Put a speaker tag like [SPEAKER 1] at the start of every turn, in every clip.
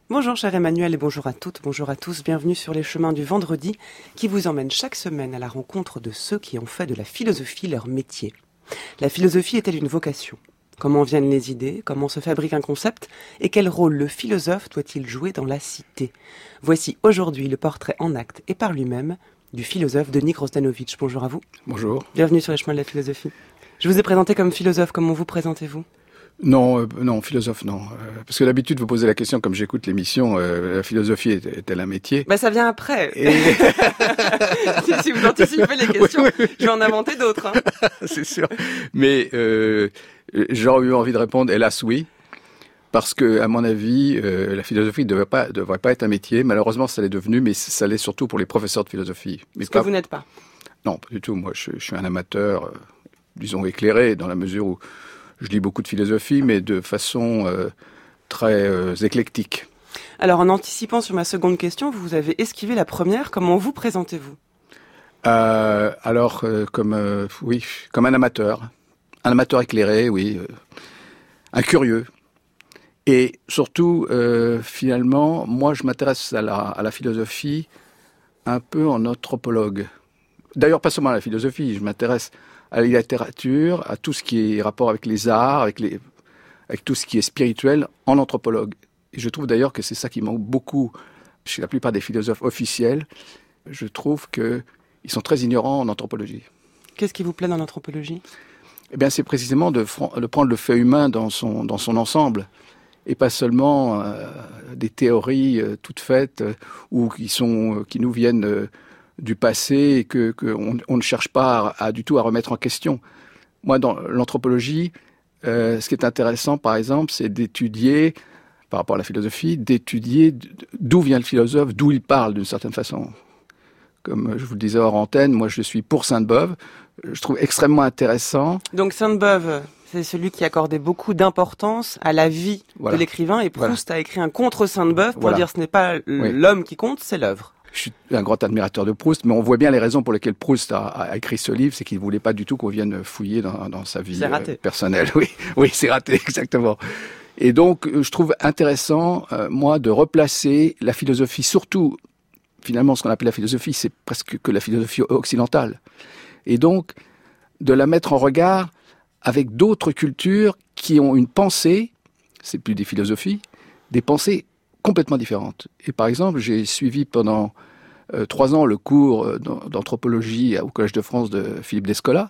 [SPEAKER 1] Bonjour cher Emmanuel et bonjour à toutes, bonjour à tous, bienvenue sur les chemins du vendredi qui vous emmènent chaque semaine à la rencontre de ceux qui ont fait de la philosophie leur métier. La philosophie est-elle une vocation ? Comment viennent les idées ? Comment se fabrique un concept ? Et quel rôle le philosophe doit-il jouer dans la cité ? Voici aujourd'hui le portrait en acte et par lui-même du philosophe Denis Grozdanovic. Bonjour à vous.
[SPEAKER 2] Bonjour.
[SPEAKER 1] Bienvenue sur les chemins de la philosophie. Je vous ai présenté comme philosophe, comment vous présentez-vous ?
[SPEAKER 2] Non, philosophe, non. Parce que d'habitude, vous posez la question, comme j'écoute l'émission, la philosophie est-elle un métier ?
[SPEAKER 1] Ça vient après. Si vous anticipez les questions, oui. Je vais en inventer d'autres.
[SPEAKER 2] C'est sûr. Mais j'aurais eu envie de répondre, hélas, oui. Parce que, à mon avis, la philosophie ne devrait pas être un métier. Malheureusement, ça l'est devenu, mais ça l'est surtout pour les professeurs de philosophie.
[SPEAKER 1] Ce que vous n'êtes pas ?
[SPEAKER 2] Non, pas du tout. Moi, je suis un amateur, disons, éclairé, dans la mesure où je lis beaucoup de philosophie, mais de façon très éclectique.
[SPEAKER 1] Alors, en anticipant sur ma seconde question, vous avez esquivé la première. Comment vous présentez-vous ?
[SPEAKER 2] Comme un amateur. Un amateur éclairé, oui. Un curieux. Et surtout, finalement, moi, je m'intéresse à la philosophie un peu en anthropologue. D'ailleurs, pas seulement à la philosophie, je m'intéresse à la littérature, à tout ce qui est rapport avec les arts, avec tout ce qui est spirituel, en anthropologue. Et je trouve d'ailleurs que c'est ça qui manque beaucoup chez la plupart des philosophes officiels. Je trouve qu'ils sont très ignorants en anthropologie.
[SPEAKER 1] Qu'est-ce qui vous plaît dans l'anthropologie ?
[SPEAKER 2] Eh bien, c'est précisément de prendre le fait humain dans son ensemble, et pas seulement des théories toutes faites ou qui nous viennent du passé et qu'on ne cherche pas du tout à remettre en question. Moi, dans l'anthropologie, ce qui est intéressant, par exemple, c'est d'étudier, par rapport à la philosophie, d'où vient le philosophe, d'où il parle d'une certaine façon. Comme je vous le disais hors antenne, moi je suis pour Sainte-Beuve. Je trouve extrêmement intéressant.
[SPEAKER 1] Donc Sainte-Beuve, c'est celui qui accordait beaucoup d'importance à la vie de l'écrivain, et Proust a écrit un contre Sainte-Beuve pour dire ce n'est pas l'homme qui compte, c'est l'œuvre.
[SPEAKER 2] Je suis un grand admirateur de Proust, mais on voit bien les raisons pour lesquelles Proust a écrit ce livre, c'est qu'il ne voulait pas du tout qu'on vienne fouiller dans sa vie personnelle. Oui, c'est raté, exactement. Et donc, je trouve intéressant, moi, de replacer la philosophie, surtout, finalement, ce qu'on appelle la philosophie, c'est presque que la philosophie occidentale. Et donc, de la mettre en regard avec d'autres cultures qui ont une pensée, c'est plus des philosophies, des pensées complètement différentes. Et par exemple, j'ai suivi pendant 3 ans le cours d'anthropologie au Collège de France de Philippe Descola.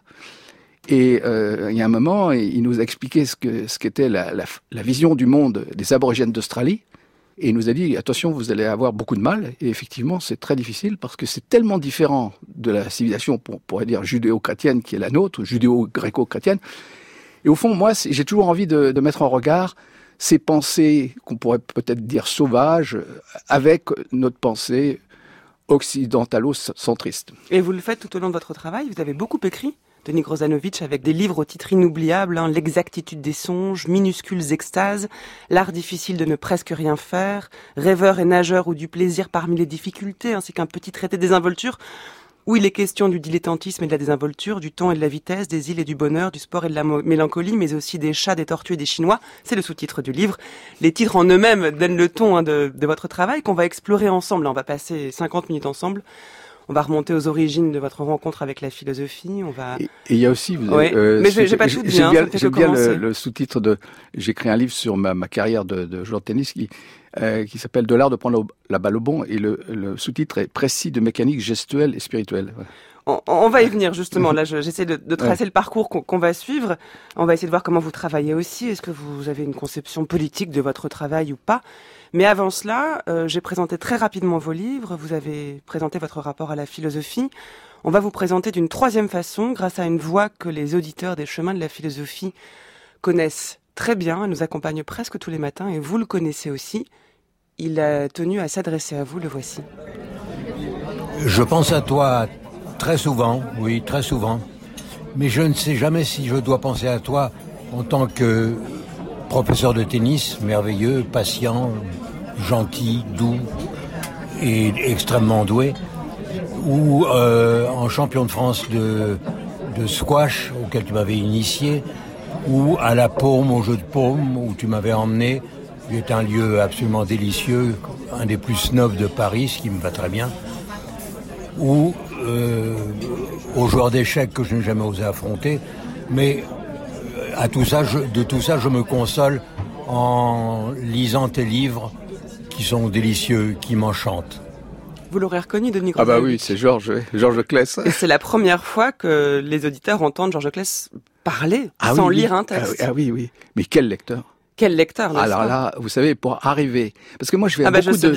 [SPEAKER 2] Et il y a un moment, il nous a expliqué ce qu'était la vision du monde des aborigènes d'Australie. Et il nous a dit, attention, vous allez avoir beaucoup de mal. Et effectivement, c'est très difficile parce que c'est tellement différent de la civilisation, on pourrait dire judéo-chrétienne qui est la nôtre, judéo-gréco-chrétienne. Et au fond, moi, j'ai toujours envie de mettre en regard ces pensées qu'on pourrait peut-être dire sauvages avec notre pensée occidentalo-centriste.
[SPEAKER 1] Et vous le faites tout au long de votre travail, vous avez beaucoup écrit, Denis Grozdanovic, avec des livres au titre inoubliable, L'exactitude des songes, Minuscules extases, L'art difficile de ne presque rien faire, Rêveur et nageur ou du plaisir parmi les difficultés, ainsi qu'un petit traité des involtures, où il est question du dilettantisme et de la désinvolture, du temps et de la vitesse, des îles et du bonheur, du sport et de la mélancolie, mais aussi des chats, des tortues et des Chinois. C'est le sous-titre du livre. Les titres en eux-mêmes donnent le ton de votre travail qu'on va explorer ensemble. On va passer 50 minutes ensemble. On va remonter aux origines de votre rencontre avec la philosophie.
[SPEAKER 2] Et il y a aussi...
[SPEAKER 1] mais j'ai pas tout dit.
[SPEAKER 2] J'aime bien le sous-titre de... J'ai écrit un livre sur ma carrière de joueur de tennis qui s'appelle « De l'art de prendre la balle au bon ». Et le sous-titre est « Précis de mécanique gestuelle et spirituelle ». Voilà.
[SPEAKER 1] On va y venir justement. Là, j'essaie de tracer le parcours qu'on va suivre. On va essayer de voir comment vous travaillez aussi. Est-ce que vous avez une conception politique de votre travail ou pas ? Mais avant cela, j'ai présenté très rapidement vos livres. Vous avez présenté votre rapport à la philosophie. On va vous présenter d'une troisième façon, grâce à une voix que les auditeurs des chemins de la philosophie connaissent très bien. Elle nous accompagne presque tous les matins et vous le connaissez aussi. Il a tenu à s'adresser à vous, le voici.
[SPEAKER 3] Je pense à toi très souvent, oui, très souvent. Mais je ne sais jamais si je dois penser à toi en tant que professeur de tennis, merveilleux, patient, gentil, doux et extrêmement doué, ou en champion de France de squash auquel tu m'avais initié, ou à la paume, au jeu de paume où tu m'avais emmené qui est un lieu absolument délicieux, un des plus snobs de Paris, ce qui me va très bien, ou aux joueurs d'échecs que je n'ai jamais osé affronter. Mais de tout ça, je me console en lisant tes livres qui sont délicieux, qui m'enchantent.
[SPEAKER 1] Vous l'aurez reconnu, Denis Grosanovic.
[SPEAKER 2] Ah bah oui, c'est Georges Claes.
[SPEAKER 1] Et c'est la première fois que les auditeurs entendent Georges Claes parler sans lire un texte.
[SPEAKER 2] Ah oui. Mais quel lecteur.
[SPEAKER 1] Quel lecteur, n'est-ce
[SPEAKER 2] Alors
[SPEAKER 1] pas?
[SPEAKER 2] là, vous savez, pour arriver, parce que moi je vais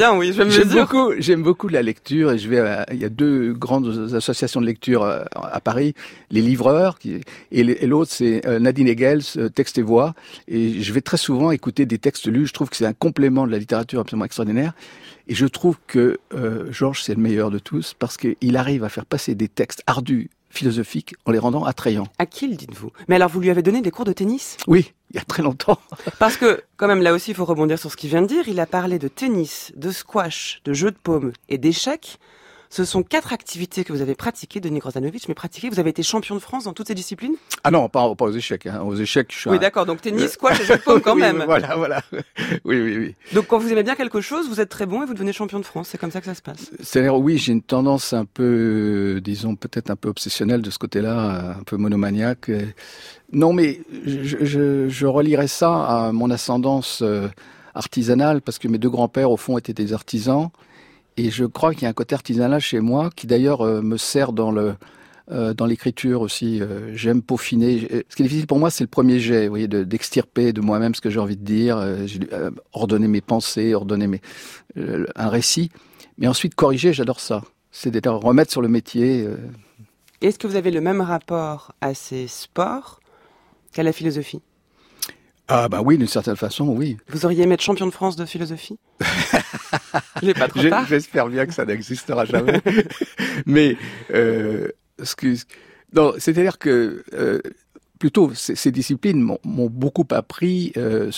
[SPEAKER 2] j'aime beaucoup la lecture et il y a 2 grandes associations de lecture à Paris, les Livreurs et l'autre c'est Nadine Hegels, Texte et Voix, et je vais très souvent écouter des textes lus. Je trouve que c'est un complément de la littérature absolument extraordinaire et je trouve que Georges c'est le meilleur de tous parce qu'il arrive à faire passer des textes ardus, philosophiques, en les rendant attrayants.
[SPEAKER 1] À qui le dites-vous? Mais alors, vous lui avez donné des cours de tennis?
[SPEAKER 2] Oui, il y a très longtemps.
[SPEAKER 1] Parce que, quand même, là aussi, il faut rebondir sur ce qu'il vient de dire. Il a parlé de tennis, de squash, de jeu de paume et d'échecs. Ce sont 4 activités que vous avez pratiquées, Denis Grosanovic, mais pratiquées. Vous avez été champion de France dans toutes ces disciplines?
[SPEAKER 2] Ah non, pas aux échecs. Hein. Aux échecs, je suis
[SPEAKER 1] Oui, d'accord. Donc tennis, squash et jeu de paume quand même.
[SPEAKER 2] Voilà. Oui.
[SPEAKER 1] Donc quand vous aimez bien quelque chose, vous êtes très bon et vous devenez champion de France. C'est comme ça que ça se passe.
[SPEAKER 2] C'est-à-dire, oui, j'ai une tendance un peu, disons, peut-être un peu obsessionnelle de ce côté-là, un peu monomaniaque. Non, mais je relierais ça à mon ascendance artisanale, parce que mes 2 grands-pères, au fond, étaient des artisans. Et je crois qu'il y a un côté artisanal chez moi qui d'ailleurs me sert dans l'écriture aussi. J'aime peaufiner. Ce qui est difficile pour moi, c'est le premier jet, vous voyez, d'extirper de moi-même ce que j'ai envie de dire, ordonner mes pensées, ordonner un récit. Mais ensuite, corriger, j'adore ça. C'est de remettre sur le métier.
[SPEAKER 1] Est-ce que vous avez le même rapport à ces sports qu'à la philosophie?
[SPEAKER 2] Ah bah oui, d'une certaine façon, oui.
[SPEAKER 1] Vous auriez aimé être champion de France de philosophie? Il n'est pas trop tard.
[SPEAKER 2] J'espère bien que ça n'existera jamais. Mais non, c'est-à-dire que plutôt ces disciplines m'ont beaucoup appris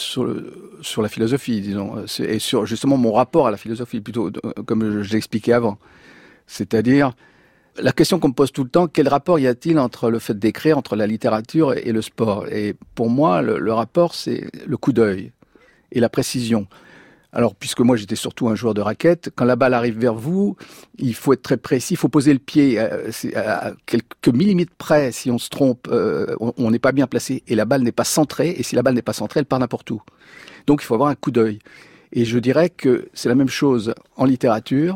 [SPEAKER 2] sur la philosophie, disons, et sur justement mon rapport à la philosophie, plutôt comme je l'expliquais avant. C'est-à-dire la question qu'on me pose tout le temps, quel rapport y a-t-il entre le fait d'écrire, entre la littérature et le sport? Et pour moi, le rapport, c'est le coup d'œil et la précision. Alors, puisque moi, j'étais surtout un joueur de raquette, quand la balle arrive vers vous, il faut être très précis, il faut poser le pied à quelques millimètres près. Si on se trompe, on n'est pas bien placé et la balle n'est pas centrée. Et si la balle n'est pas centrée, elle part n'importe où. Donc, il faut avoir un coup d'œil. Et je dirais que c'est la même chose en littérature.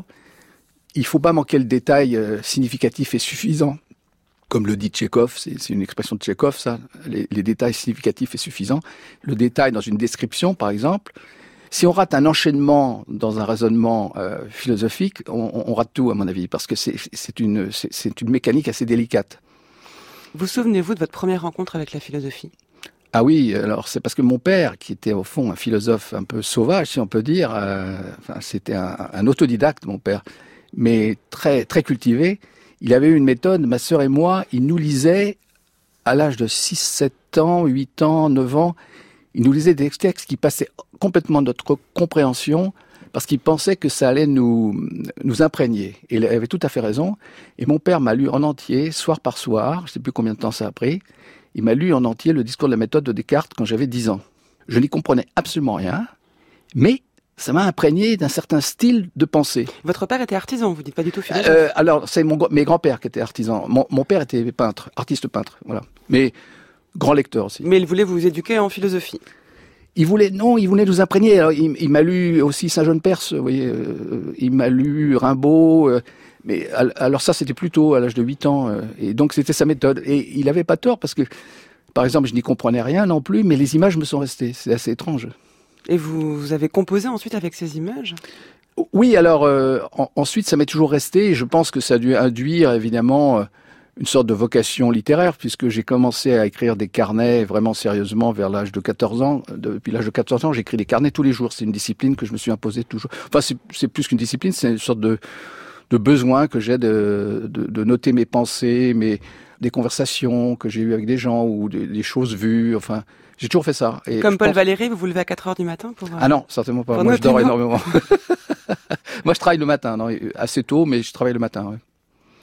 [SPEAKER 2] Il ne faut pas manquer le détail significatif et suffisant. Comme le dit Tchekhov, c'est une expression de Tchekhov, ça, les détails significatifs et suffisants. Le détail dans une description, par exemple. Si on rate un enchaînement dans un raisonnement philosophique, on rate tout, à mon avis, parce que c'est une mécanique assez délicate.
[SPEAKER 1] Vous souvenez-vous de votre première rencontre avec la philosophie?
[SPEAKER 2] Ah oui, alors c'est parce que mon père, qui était au fond un philosophe un peu sauvage, si on peut dire, c'était un autodidacte, mon père, mais très, très cultivé. Il avait une méthode, ma sœur et moi, il nous lisait à l'âge de 6, 7 ans, 8 ans, 9 ans, il nous lisait des textes qui passaient complètement de notre compréhension parce qu'il pensait que ça allait nous imprégner. Et il avait tout à fait raison. Et mon père m'a lu en entier, soir par soir, je ne sais plus combien de temps ça a pris, il m'a lu en entier le discours de la méthode de Descartes quand j'avais 10 ans. Je n'y comprenais absolument rien, mais ça m'a imprégné d'un certain style de pensée.
[SPEAKER 1] Votre père était artisan, vous dites pas du tout philosophe?
[SPEAKER 2] Alors, c'est mes grands-pères qui étaient artisans. Mon père était peintre, artiste peintre, voilà. Mais grand lecteur aussi.
[SPEAKER 1] Mais il voulait vous éduquer en philosophie?
[SPEAKER 2] Il voulait nous imprégner. Alors, il m'a lu aussi Saint-Jean-de-Perse, vous voyez. Il m'a lu Rimbaud. Mais alors ça, c'était plutôt à l'âge de 8 ans. Et donc, c'était sa méthode. Et il avait pas tort parce que, par exemple, je n'y comprenais rien non plus, mais les images me sont restées. C'est assez étrange.
[SPEAKER 1] Et vous avez composé ensuite avec ces images?
[SPEAKER 2] Oui, alors ensuite, ça m'est toujours resté. Et je pense que ça a dû induire, évidemment, une sorte de vocation littéraire, puisque j'ai commencé à écrire des carnets vraiment sérieusement vers l'âge de 14 ans. Depuis l'âge de 14 ans, j'écris des carnets tous les jours. C'est une discipline que je me suis imposée toujours. Enfin, c'est plus qu'une discipline, c'est une sorte de besoin que j'ai de noter mes pensées, des conversations que j'ai eues avec des gens ou des choses vues. Enfin, j'ai toujours fait ça. Et
[SPEAKER 1] comme Paul Valéry, vous vous levez à 4 heures du matin pour...
[SPEAKER 2] Ah non, certainement pas. Moi, je dors énormément. Moi, je travaille le matin, non, assez tôt, mais je travaille le matin, ouais.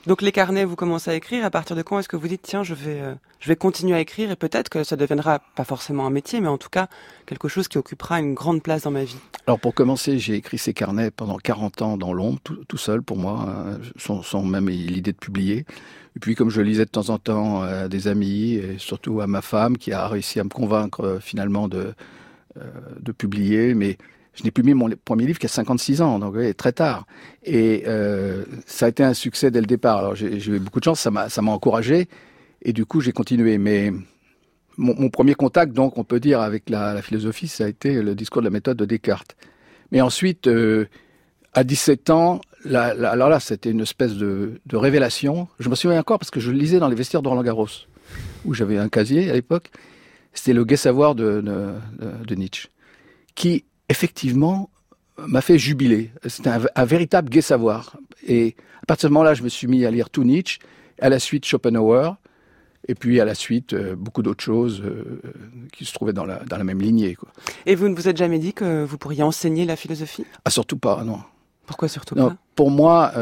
[SPEAKER 1] Donc les carnets, vous commencez à écrire. À partir de quand est-ce que vous dites tiens, je vais continuer à écrire et peut-être que ça deviendra pas forcément un métier, mais en tout cas quelque chose qui occupera une grande place dans ma vie.
[SPEAKER 2] Alors pour commencer, j'ai écrit ces carnets pendant 40 ans dans l'ombre, tout seul pour moi, sans même l'idée de publier. Et puis comme je lisais de temps en temps à des amis et surtout à ma femme qui a réussi à me convaincre finalement de publier, mais je n'ai publié mon premier livre qu'à 56 ans, donc très tard. Et ça a été un succès dès le départ. Alors j'ai eu beaucoup de chance, ça m'a encouragé, et du coup j'ai continué. Mais mon premier contact, donc on peut dire, avec la philosophie, ça a été le discours de la méthode de Descartes. Mais ensuite, à 17 ans, alors là, c'était une espèce de révélation. Je me souviens encore parce que je le lisais dans les vestiaires de Roland-Garros, où j'avais un casier à l'époque. C'était le Gai Savoir de Nietzsche, qui effectivement m'a fait jubiler. C'était un véritable gai savoir. Et à partir de ce moment-là, je me suis mis à lire tout Nietzsche, à la suite Schopenhauer, et puis à la suite beaucoup d'autres choses qui se trouvaient dans la même lignée, quoi.
[SPEAKER 1] Et vous ne vous êtes jamais dit que vous pourriez enseigner la philosophie ?
[SPEAKER 2] Ah, surtout pas, non.
[SPEAKER 1] Pourquoi surtout
[SPEAKER 2] non,
[SPEAKER 1] pas ?
[SPEAKER 2] Pour moi,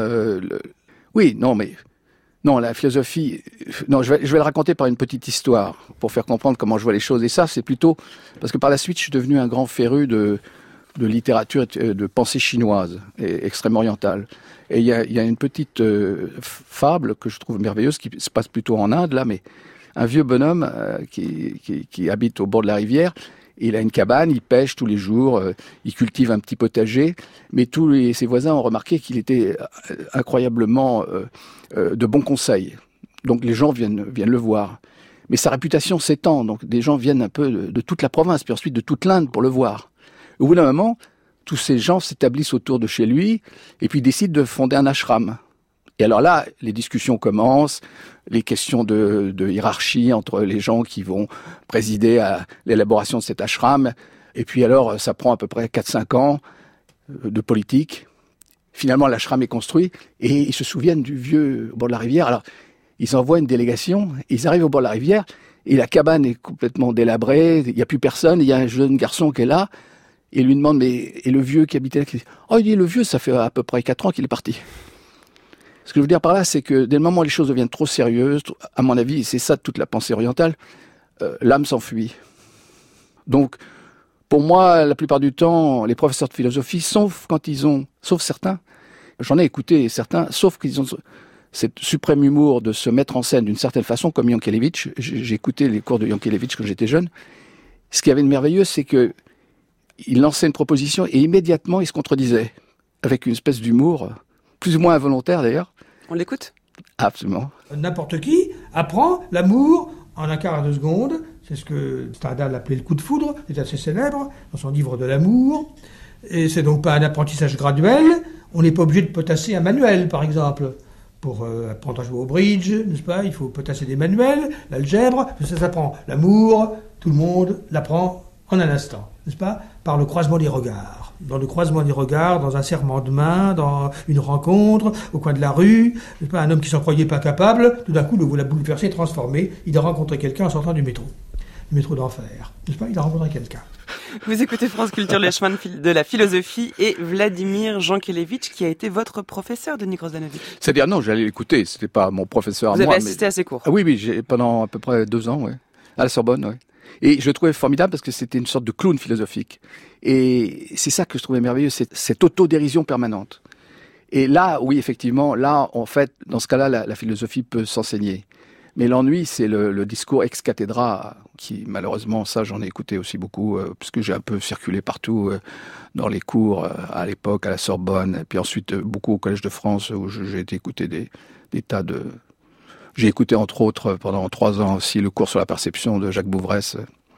[SPEAKER 2] non, la philosophie... Non, je vais le raconter par une petite histoire, pour faire comprendre comment je vois les choses. Et ça, c'est plutôt... Parce que par la suite, je suis devenu un grand féru de littérature, de pensée chinoise, et extrême orientale. Et il y a une petite fable que je trouve merveilleuse, qui se passe plutôt en Inde, là, mais un vieux bonhomme qui habite au bord de la rivière. Il a une cabane, il pêche tous les jours, il cultive un petit potager, mais tous ses voisins ont remarqué qu'il était incroyablement de bons conseils. Donc les gens viennent le voir. Mais sa réputation s'étend, donc des gens viennent un peu de toute la province, puis ensuite de toute l'Inde pour le voir. Au bout d'un moment, tous ces gens s'établissent autour de chez lui, et puis décident de fonder un ashram. Et alors là, les discussions commencent, les questions de hiérarchie entre les gens qui vont présider à l'élaboration de cet ashram. Et puis alors, ça prend à peu près 4-5 ans de politique. Finalement, l'ashram est construit et ils se souviennent du vieux au bord de la rivière. Alors, ils envoient une délégation, ils arrivent au bord de la rivière et la cabane est complètement délabrée, il n'y a plus personne, il y a un jeune garçon qui est là. Et il lui demande, et le vieux qui habitait là, qui dit, oh, il dit, le vieux, ça fait à peu près 4 ans qu'il est parti. Ce que je veux dire par là, c'est que dès le moment où les choses deviennent trop sérieuses, à mon avis, c'est ça toute la pensée orientale, l'âme s'enfuit. Donc, pour moi, la plupart du temps, les professeurs de philosophie, sauf certains, j'en ai écouté certains, sauf qu'ils ont cette suprême humour de se mettre en scène d'une certaine façon, comme Yankelevitch. J'ai écouté les cours de Yankelevitch quand j'étais jeune. Ce qui avait de merveilleux, c'est que il lançait une proposition et immédiatement il se contredisait, avec une espèce d'humour, plus ou moins involontaire d'ailleurs.
[SPEAKER 1] On l'écoute ?
[SPEAKER 2] Absolument.
[SPEAKER 4] N'importe qui apprend l'amour en un quart de seconde. C'est ce que Stendhal appelait le coup de foudre, c'est assez célèbre, dans son livre de l'amour. Et c'est donc pas un apprentissage graduel. On n'est pas obligé de potasser un manuel, par exemple. Pour apprendre à jouer au bridge, n'est-ce pas ? Il faut potasser des manuels, l'algèbre, ça s'apprend. L'amour, tout le monde l'apprend en un instant, n'est-ce pas ? Par le croisement des regards. Dans le croisement des regards, dans un serrement de main, dans une rencontre, au coin de la rue, n'est-ce pas ? Un homme qui s'en croyait pas capable, tout d'un coup, le voilà bouleversé, transformé. Il a rencontré quelqu'un en sortant du métro d'enfer, n'est-ce pas ? Il a rencontré quelqu'un.
[SPEAKER 1] Vous écoutez France Culture, les chemins de la philosophie, et Vladimir Jankelevitch, qui a été votre professeur, Denis Grozanovic.
[SPEAKER 2] C'est-à-dire, non, j'allais l'écouter, c'était pas mon professeur à moi.
[SPEAKER 1] Vous avez assisté à ses cours ?
[SPEAKER 2] Ah, oui, pendant à peu près 2 ans, ouais, à la Sorbonne, ouais. Et je le trouvais formidable parce que c'était une sorte de clown philosophique. Et c'est ça que je trouvais merveilleux, cette autodérision permanente. Et là, oui, effectivement, là, en fait, dans ce cas-là, la philosophie peut s'enseigner. Mais l'ennui, c'est le discours ex cathedra, qui, malheureusement, ça, j'en ai écouté aussi beaucoup, puisque j'ai un peu circulé partout dans les cours, à l'époque, à la Sorbonne, et puis ensuite, beaucoup au Collège de France, où j'ai été écouter des tas de... J'ai écouté, entre autres, pendant 3 ans aussi, le cours sur la perception de Jacques Bouvresse.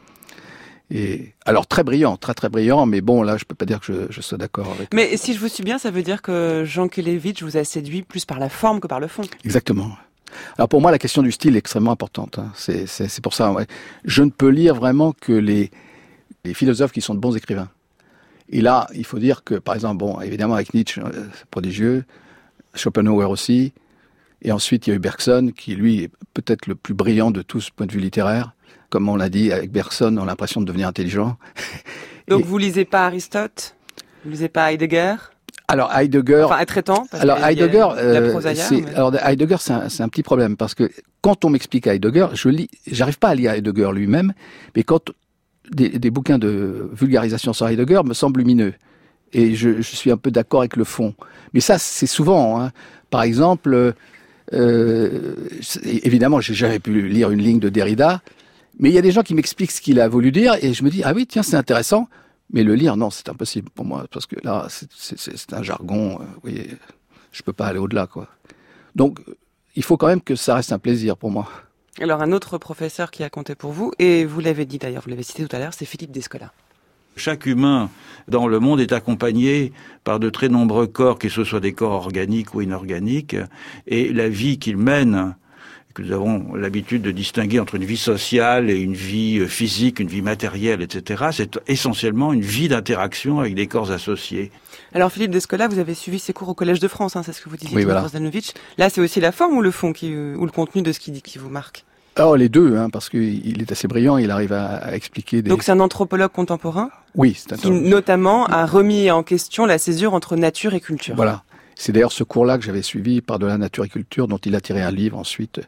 [SPEAKER 2] Et alors, très brillant, très brillant, mais bon, là, je peux pas dire que je sois d'accord avec...
[SPEAKER 1] Mais si je vous suis bien, ça veut dire que Jankelevitch vous a séduit plus par la forme que par le fond.
[SPEAKER 2] Exactement. Alors pour moi, la question du style est extrêmement importante. Hein. C'est pour ça, ouais. Je ne peux lire vraiment que les philosophes qui sont de bons écrivains. Et là, il faut dire que, par exemple, bon, évidemment, avec Nietzsche, c'est prodigieux, Schopenhauer aussi, et ensuite, il y a eu Bergson, qui, lui, est peut-être le plus brillant de tous, point de vue littéraire. Comme on l'a dit, avec Bergson, on a l'impression de devenir intelligent.
[SPEAKER 1] Donc vous lisez pas Aristote ? Vous lisez pas Heidegger ?
[SPEAKER 2] Alors Heidegger.
[SPEAKER 1] Enfin, traitant.
[SPEAKER 2] Alors Heidegger, Heidegger, c'est un petit problème parce que quand on m'explique Heidegger, j'arrive pas à lire Heidegger lui-même, mais quand des bouquins de vulgarisation sur Heidegger me semblent lumineux et je suis un peu d'accord avec le fond. Mais ça, c'est souvent. Hein. Par exemple, évidemment, j'ai jamais pu lire une ligne de Derrida, mais il y a des gens qui m'expliquent ce qu'il a voulu dire et je me dis ah oui tiens c'est intéressant. Mais le lire, non, c'est impossible pour moi, parce que là, c'est un jargon, vous voyez, je peux pas aller au-delà, quoi. Donc, il faut quand même que ça reste un plaisir pour moi.
[SPEAKER 1] Alors, un autre professeur qui a compté pour vous, et vous l'avez dit d'ailleurs, vous l'avez cité tout à l'heure, c'est Philippe Descola.
[SPEAKER 5] Chaque humain dans le monde est accompagné par de très nombreux corps, que ce soit des corps organiques ou inorganiques, et la vie qu'il mène, que nous avons l'habitude de distinguer entre une vie sociale et une vie physique, une vie matérielle, etc. C'est essentiellement une vie d'interaction avec des corps associés.
[SPEAKER 1] Alors Philippe Descola, vous avez suivi ses cours au Collège de France, hein, c'est ce que vous disiez,
[SPEAKER 2] oui, voilà.
[SPEAKER 1] Grozanovic. Là, c'est aussi la forme ou le fond ou le contenu de ce qu'il dit qui vous marque?
[SPEAKER 2] Alors les deux, hein, parce qu'il est assez brillant, il arrive à expliquer des...
[SPEAKER 1] Donc c'est un anthropologue contemporain?
[SPEAKER 2] Oui, c'est un
[SPEAKER 1] qui notamment a remis en question la césure entre nature et culture.
[SPEAKER 2] Voilà. C'est d'ailleurs ce cours-là que j'avais suivi, Par-delà nature et culture, dont il a tiré un livre ensuite.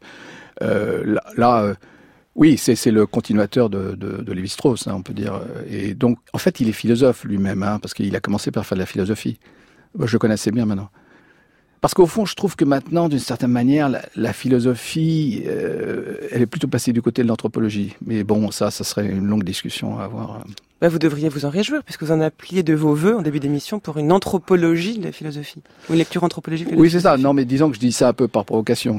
[SPEAKER 2] Oui, c'est le continuateur de Lévi-Strauss, hein, on peut dire. Et donc, en fait, il est philosophe lui-même, hein, parce qu'il a commencé par faire de la philosophie. Je le connaissais bien maintenant. Parce qu'au fond, je trouve que maintenant, d'une certaine manière, la philosophie, elle est plutôt passée du côté de l'anthropologie. Mais bon, ça serait une longue discussion à avoir.
[SPEAKER 1] Vous devriez vous en réjouir, puisque vous en appeliez de vos vœux en début d'émission pour une anthropologie de la philosophie. Ou une lecture anthropologique de la philosophie.
[SPEAKER 2] Oui, c'est ça. Non, mais disons que je dis ça un peu par provocation.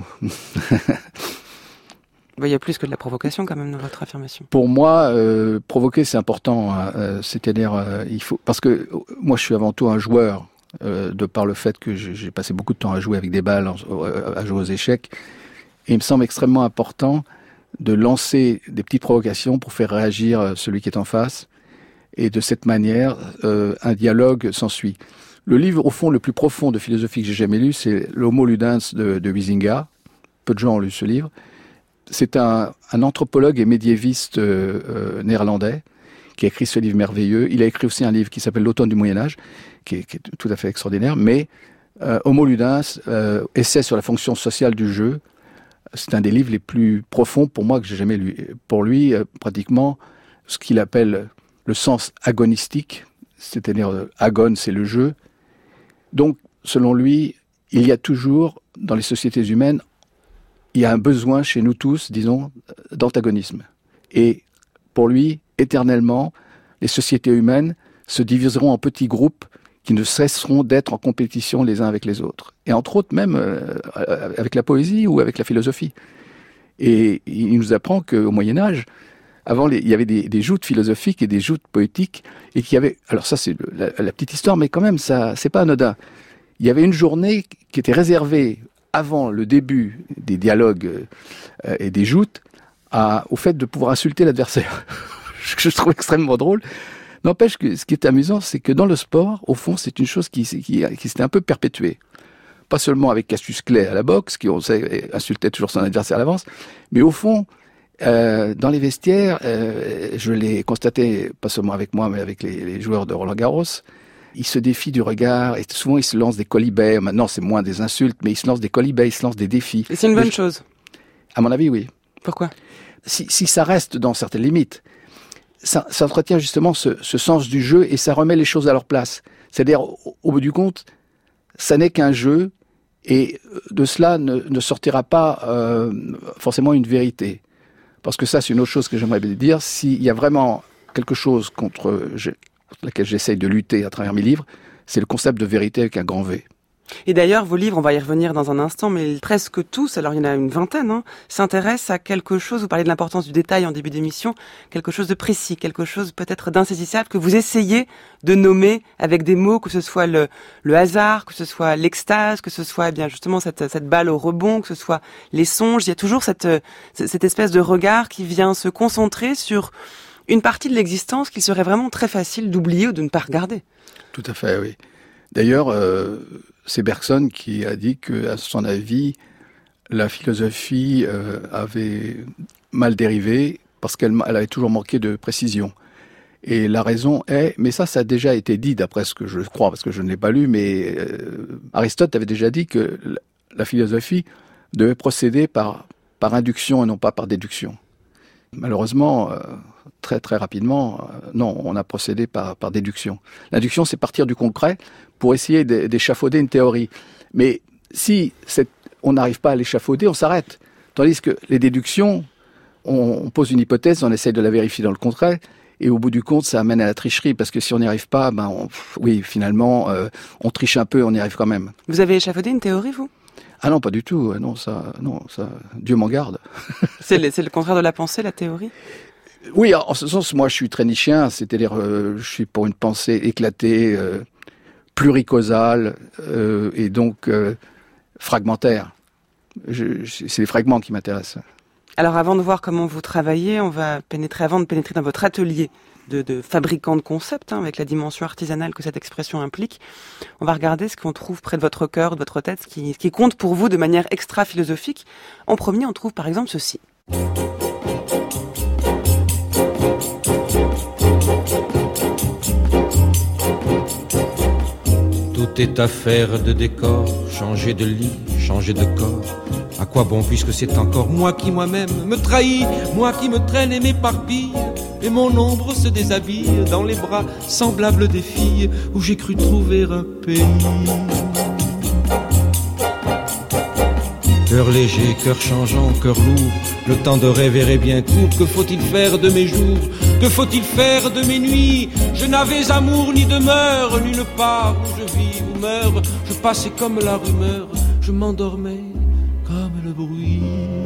[SPEAKER 1] Il y a plus que de la provocation quand même dans votre affirmation.
[SPEAKER 2] Pour moi, provoquer, c'est important. Hein. C'est-à-dire, il faut... Parce que moi, je suis avant tout un joueur. De par le fait que j'ai passé beaucoup de temps à jouer avec des balles, à jouer aux échecs. Et il me semble extrêmement important de lancer des petites provocations pour faire réagir celui qui est en face. Et de cette manière, un dialogue s'ensuit. Le livre, au fond, le plus profond de philosophie que j'ai jamais lu, c'est l'Homo Ludens de Huizinga. Peu de gens ont lu ce livre. C'est un anthropologue et médiéviste néerlandais qui a écrit ce livre merveilleux. Il a écrit aussi un livre qui s'appelle L'automne du Moyen-Âge, qui est tout à fait extraordinaire. Mais Homo Ludens, essai sur la fonction sociale du jeu, c'est un des livres les plus profonds pour moi que j'ai jamais lu. Pour lui, pratiquement, ce qu'il appelle le sens agonistique, c'est-à-dire agon, c'est le jeu. Donc, selon lui, il y a toujours, dans les sociétés humaines, il y a un besoin chez nous tous, disons, d'antagonisme. Et pour lui, éternellement, les sociétés humaines se diviseront en petits groupes qui ne cesseront d'être en compétition les uns avec les autres. Et entre autres, même avec la poésie ou avec la philosophie. Et il nous apprend qu'au Moyen-Âge, avant, il y avait des joutes philosophiques et des joutes poétiques, et qu'il y avait... Alors ça, c'est la petite histoire, mais quand même, ça, c'est pas anodin. Il y avait une journée qui était réservée, avant le début des dialogues et des joutes, au fait de pouvoir insulter l'adversaire. Je trouve extrêmement drôle. N'empêche que ce qui est amusant, c'est que dans le sport, au fond, c'est une chose qui s'était un peu perpétuée. Pas seulement avec Cassius Clay à la boxe, qui, on sait, insultait toujours son adversaire à l'avance, mais au fond, dans les vestiaires, je l'ai constaté, pas seulement avec moi, mais avec les joueurs de Roland-Garros, ils se défient du regard, et souvent ils se lancent des colibets. Maintenant, c'est moins des insultes, mais ils se lancent des colibets, ils se lancent des défis.
[SPEAKER 1] Et c'est une bonne chose.
[SPEAKER 2] À mon avis, oui.
[SPEAKER 1] Pourquoi ?
[SPEAKER 2] Si ça reste dans certaines limites, ça entretient justement ce sens du jeu et ça remet les choses à leur place. C'est-à-dire, au bout du compte, ça n'est qu'un jeu et de cela ne sortira pas forcément une vérité. Parce que ça, c'est une autre chose que j'aimerais dire. S'il y a vraiment quelque chose contre laquelle j'essaye de lutter à travers mes livres, c'est le concept de vérité avec un grand V.
[SPEAKER 1] Et d'ailleurs, vos livres, on va y revenir dans un instant, mais presque tous, alors il y en a une vingtaine, s'intéressent à quelque chose, vous parlez de l'importance du détail en début d'émission, quelque chose de précis, quelque chose peut-être d'insaisissable que vous essayez de nommer avec des mots, que ce soit le hasard, que ce soit l'extase, que ce soit bien justement cette balle au rebond, que ce soit les songes. Il y a toujours cette espèce de regard qui vient se concentrer sur une partie de l'existence qu'il serait vraiment très facile d'oublier ou de ne pas regarder.
[SPEAKER 2] Tout à fait, oui. D'ailleurs, c'est Bergson qui a dit qu'à son avis, la philosophie avait mal dérivé parce qu'elle avait toujours manqué de précision. Et la raison est, mais ça a déjà été dit d'après ce que je crois, parce que je ne l'ai pas lu, mais Aristote avait déjà dit que la philosophie devait procéder par induction et non pas par déduction. Malheureusement, très très rapidement, non, on a procédé par déduction. L'induction, c'est partir du concret pour essayer d'échafauder une théorie. Mais si on n'arrive pas à l'échafauder, on s'arrête. Tandis que les déductions, on pose une hypothèse, on essaye de la vérifier dans le concret, et au bout du compte, ça amène à la tricherie, parce que si on n'y arrive pas, finalement, on triche un peu, on y arrive quand même.
[SPEAKER 1] Vous avez échafaudé une théorie, vous ?
[SPEAKER 2] Ah non, pas du tout. Non, ça, Dieu m'en garde.
[SPEAKER 1] C'est le contraire de la pensée, la théorie ?
[SPEAKER 2] Oui, en ce sens, moi, je suis très nietzschéen, c'est-à-dire, je suis pour une pensée éclatée, pluricausale, et donc fragmentaire. C'est les fragments qui m'intéressent.
[SPEAKER 1] Alors, avant de voir comment vous travaillez, avant de pénétrer dans votre atelier de fabricant de concepts, avec la dimension artisanale que cette expression implique, on va regarder ce qu'on trouve près de votre cœur, de votre tête, ce qui compte pour vous de manière extra-philosophique. En premier, on trouve par exemple ceci.
[SPEAKER 6] Tout est affaire de décor, changer de lit, changer de corps. À quoi bon puisque c'est encore moi qui moi-même me trahis, moi qui me traîne et m'éparpille, et mon ombre se déshabille dans les bras semblables des filles où j'ai cru trouver un pays. Cœur léger, cœur changeant, cœur lourd, le temps de rêver est bien court. Que faut-il faire de mes jours? Que faut-il faire de mes nuits? Je n'avais amour ni demeure, nulle part où je vis ou meurs. Je passais comme la rumeur, je m'endormais comme le bruit.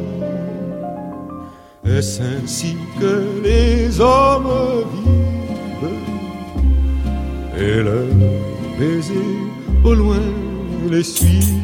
[SPEAKER 6] Est-ce ainsi que les hommes vivent? Et leurs baisers au loin les suivent.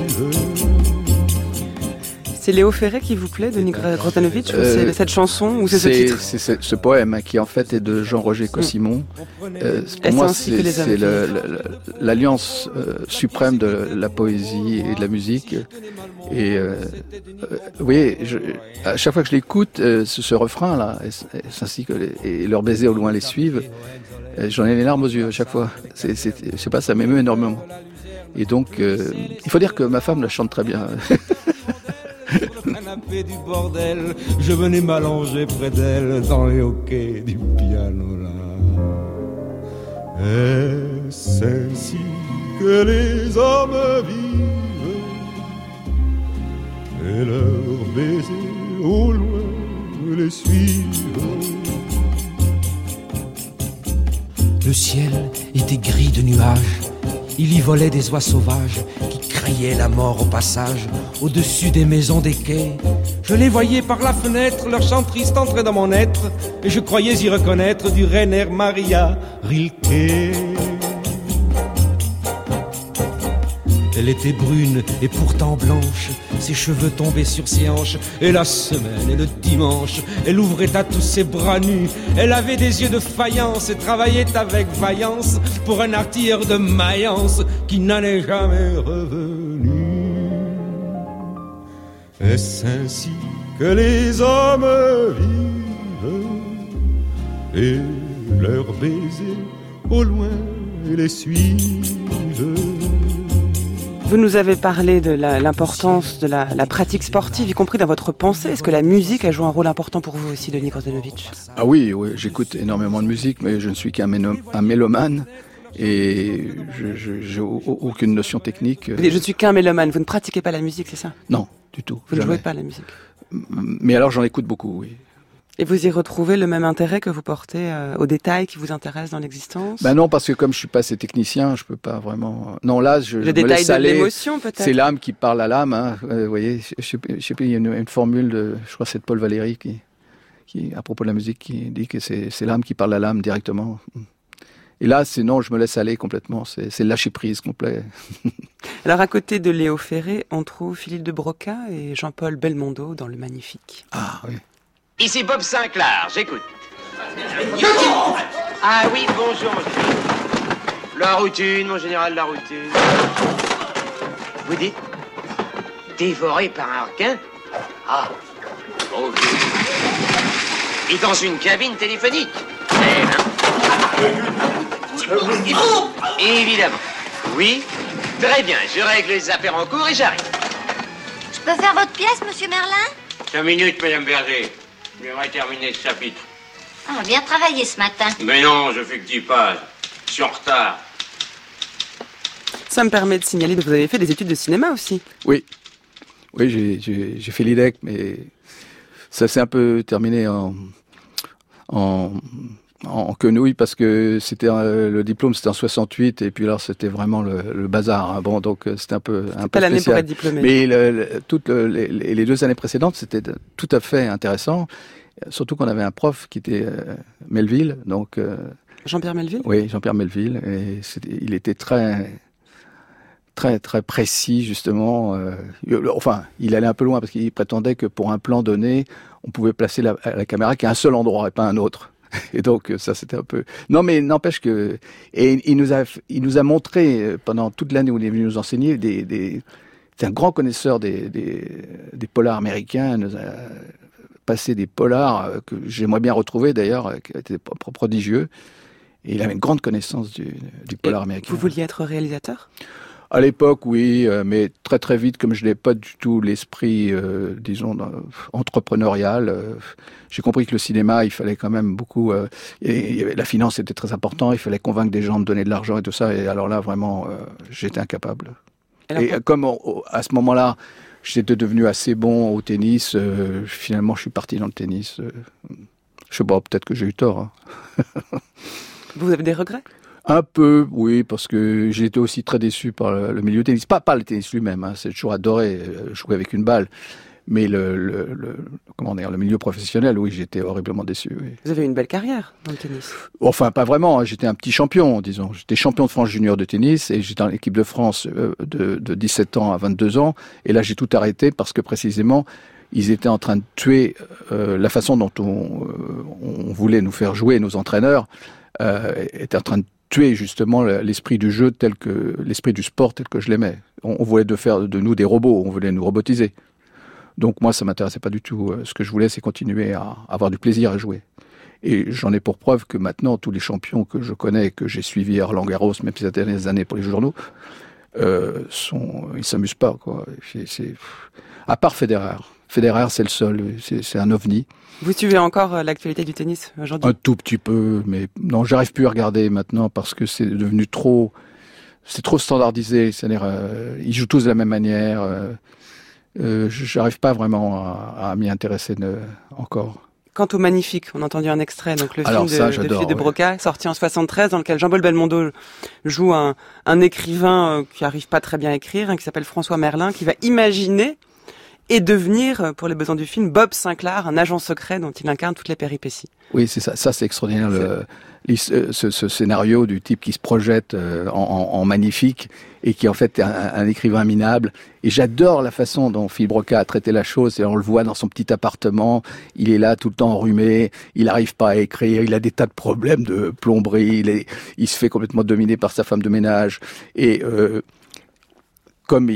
[SPEAKER 1] C'est Léo Ferré qui vous plaît, Denis Grozanovic, ou c'est cette chanson, ou c'est ce titre?
[SPEAKER 2] C'est ce poème qui en fait est de Jean-Roger Cossimon. Pour moi, c'est l'alliance suprême de la poésie et de la musique. Et vous voyez, à chaque fois que je l'écoute, ce refrain-là, ainsi que et leurs baisers au loin les suivent, j'en ai les larmes aux yeux à chaque fois. Je sais pas, ça m'émeut énormément. Et donc, il faut dire que ma femme la chante très bien.
[SPEAKER 6] Sur le canapé du bordel, je venais m'allonger près d'elle dans les hoquets du piano là. Est-ce ainsi que les hommes vivent? Et leurs baisers au loin les suivent. Le ciel était gris de nuages, il y volait des oies sauvages qui criaient la mort au passage, au-dessus des maisons des quais. Je les voyais par la fenêtre, leur chant triste entrait dans mon être, et je croyais y reconnaître du Rainer Maria Rilke. Elle était brune et pourtant blanche, ses cheveux tombaient sur ses hanches, et la semaine et le dimanche, elle ouvrait à tous ses bras nus. Elle avait des yeux de faïence et travaillait avec vaillance pour un artilleur de Mayence qui n'en est jamais revenu. Est-ce ainsi que les hommes vivent? Et leurs baisers au loin les suivent.
[SPEAKER 1] Vous nous avez parlé de l'importance de la pratique sportive, y compris dans votre pensée. Est-ce que la musique a joué un rôle important pour vous aussi, Denis Grozanovic?
[SPEAKER 2] Ah oui, j'écoute énormément de musique, mais je ne suis qu'un mélomane et j'ai aucune notion technique.
[SPEAKER 1] Je ne suis qu'un mélomane, vous ne pratiquez pas la musique, c'est ça?
[SPEAKER 2] Non, du tout.
[SPEAKER 1] Vous ne jouez pas à la musique?
[SPEAKER 2] Mais alors j'en écoute beaucoup, oui.
[SPEAKER 1] Et vous y retrouvez le même intérêt que vous portez aux détails qui vous intéressent dans l'existence?
[SPEAKER 2] Non, parce que comme je suis pas assez technicien, je peux pas vraiment. Non, là, je
[SPEAKER 1] le
[SPEAKER 2] me
[SPEAKER 1] détail
[SPEAKER 2] laisse
[SPEAKER 1] de
[SPEAKER 2] aller.
[SPEAKER 1] l'émotion, peut-être.
[SPEAKER 2] C'est l'âme qui parle à l'âme. Hein. Vous voyez, je sais plus, il y a une formule je crois que c'est de Paul Valéry qui, à propos de la musique, qui dit que c'est l'âme qui parle à l'âme directement. Et là, non, je me laisse aller complètement. C'est lâcher prise complet.
[SPEAKER 1] Alors, à côté de Léo Ferré, on trouve Philippe de Broca et Jean-Paul Belmondo dans Le Magnifique.
[SPEAKER 2] Ah oui.
[SPEAKER 7] Ici Bob Sinclair, j'écoute. Ah oui, bonjour, mon général. La routine, mon général, la routine. Vous dites dévoré par un requin? Ah, oh, et dans une cabine téléphonique. Eh ben, Évidemment. Oui. Très bien, je règle les affaires en cours et j'arrive.
[SPEAKER 8] Je peux faire votre pièce, monsieur Merlin?
[SPEAKER 7] 5 minutes, madame Berger. J'aimerais terminer ce chapitre.
[SPEAKER 8] On a bien travaillé ce matin.
[SPEAKER 7] Mais non, je fais que 10 pages. Je suis en retard.
[SPEAKER 1] Ça me permet de signaler que vous avez fait des études de cinéma aussi.
[SPEAKER 2] Oui, j'ai fait l'IDEC, mais ça s'est un peu terminé en quenouille parce que c'était le diplôme c'était en 68 et puis là c'était vraiment le bazar. Hein. Bon, donc c'était un peu
[SPEAKER 1] pas l'année
[SPEAKER 2] spécial.
[SPEAKER 1] pour être diplômé.
[SPEAKER 2] Mais toutes les 2 années précédentes c'était tout à fait intéressant. Surtout qu'on avait un prof qui était Melville, donc
[SPEAKER 1] Jean-Pierre Melville.
[SPEAKER 2] Oui, Jean-Pierre Melville, et il était très précis justement. Enfin, il allait un peu loin parce qu'il prétendait que pour un plan donné, on pouvait placer la caméra qu'à un seul endroit et pas un autre. Et donc ça c'était un peu. Non mais n'empêche que il nous a montré pendant toute l'année où il est venu nous enseigner c'est un grand connaisseur des polars américains. Il nous a passé des polars que j'aimerais bien retrouver d'ailleurs, qui étaient prodigieux. Et il avait une grande connaissance du polar américain.
[SPEAKER 1] Vous vouliez être réalisateur ?
[SPEAKER 2] À l'époque, oui, mais très très vite, comme je n'ai pas du tout l'esprit, disons, entrepreneurial, j'ai compris que le cinéma, il fallait quand même beaucoup... la finance était très important, il fallait convaincre des gens de donner de l'argent et tout ça, et alors là, vraiment, j'étais incapable. Et comme à ce moment-là, j'étais devenu assez bon au tennis, finalement, je suis parti dans le tennis. Je sais pas, peut-être que j'ai eu tort. Hein.
[SPEAKER 1] Vous avez des regrets ?
[SPEAKER 2] Un peu, oui, parce que j'ai été aussi très déçu par le milieu tennis. Pas le tennis lui-même, hein, c'est toujours adoré jouer avec une balle. Mais le milieu professionnel, oui, j'étais horriblement déçu. Oui.
[SPEAKER 1] Vous avez une belle carrière dans le tennis.
[SPEAKER 2] Enfin, pas vraiment. Hein, j'étais un petit champion, disons. J'étais champion de France junior de tennis et j'étais dans l'équipe de France de 17 ans à 22 ans. Et là, j'ai tout arrêté parce que précisément, ils étaient en train de tuer la façon dont on voulait nous faire jouer, nos entraîneurs, étaient en train de tuer justement l'esprit du jeu l'esprit du sport tel que je l'aimais. On voulait faire de nous des robots, on voulait nous robotiser. Donc moi, ça m'intéressait pas du tout. Ce que je voulais, c'est continuer à avoir du plaisir à jouer. Et j'en ai pour preuve que maintenant, tous les champions que je connais, que j'ai suivis à Roland-Garros, même ces dernières années pour les journaux, ils s'amusent pas, quoi. À part Federer. Federer, c'est le seul, c'est un ovni.
[SPEAKER 1] Vous suivez encore l'actualité du tennis aujourd'hui ?
[SPEAKER 2] Un tout petit peu, mais non, j'arrive plus à regarder maintenant parce que c'est devenu trop standardisé. C'est-à-dire, ils jouent tous de la même manière. J'arrive pas vraiment à m'y intéresser encore.
[SPEAKER 1] Quant au Magnifique, on a entendu un extrait, donc le film de Philippe de Broca, sorti en 73, dans lequel Jean-Paul Belmondo joue un écrivain qui arrive pas très bien à écrire, qui s'appelle François Merlin, qui va imaginer et devenir, pour les besoins du film, Bob Sinclair, un agent secret dont il incarne toutes les péripéties.
[SPEAKER 2] Oui, c'est ça. Ça, c'est extraordinaire. Ce scénario du type qui se projette en magnifique et qui en fait est un écrivain minable. Et j'adore la façon dont Philippe Broca a traité la chose. Et on le voit dans son petit appartement. Il est là tout le temps enrhumé. Il n'arrive pas à écrire. Il a des tas de problèmes de plomberie. Il se fait complètement dominer par sa femme de ménage. Et comme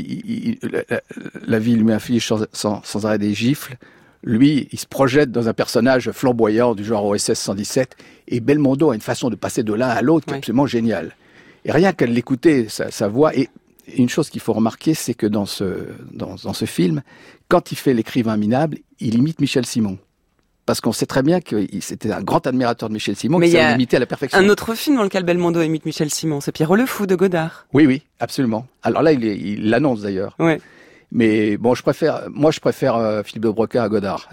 [SPEAKER 2] la vie lui inflige sans arrêt des gifles, lui, il se projette dans un personnage flamboyant du genre OSS 117, et Belmondo a une façon de passer de l'un à l'autre qui est absolument géniale. Et rien qu'à l'écouter, sa voix, et une chose qu'il faut remarquer, c'est que dans ce film, quand il fait l'écrivain minable, il imite Michel Simon. Parce qu'on sait très bien que c'était un grand admirateur de Michel Simon, qui s'est imité à la perfection.
[SPEAKER 1] Un autre film dans lequel Belmondo imite Michel Simon, c'est Pierrot le Fou de Godard.
[SPEAKER 2] Oui, absolument. Alors là, il l'annonce d'ailleurs.
[SPEAKER 1] Oui.
[SPEAKER 2] Mais bon, je préfère Philippe de Broca à Godard.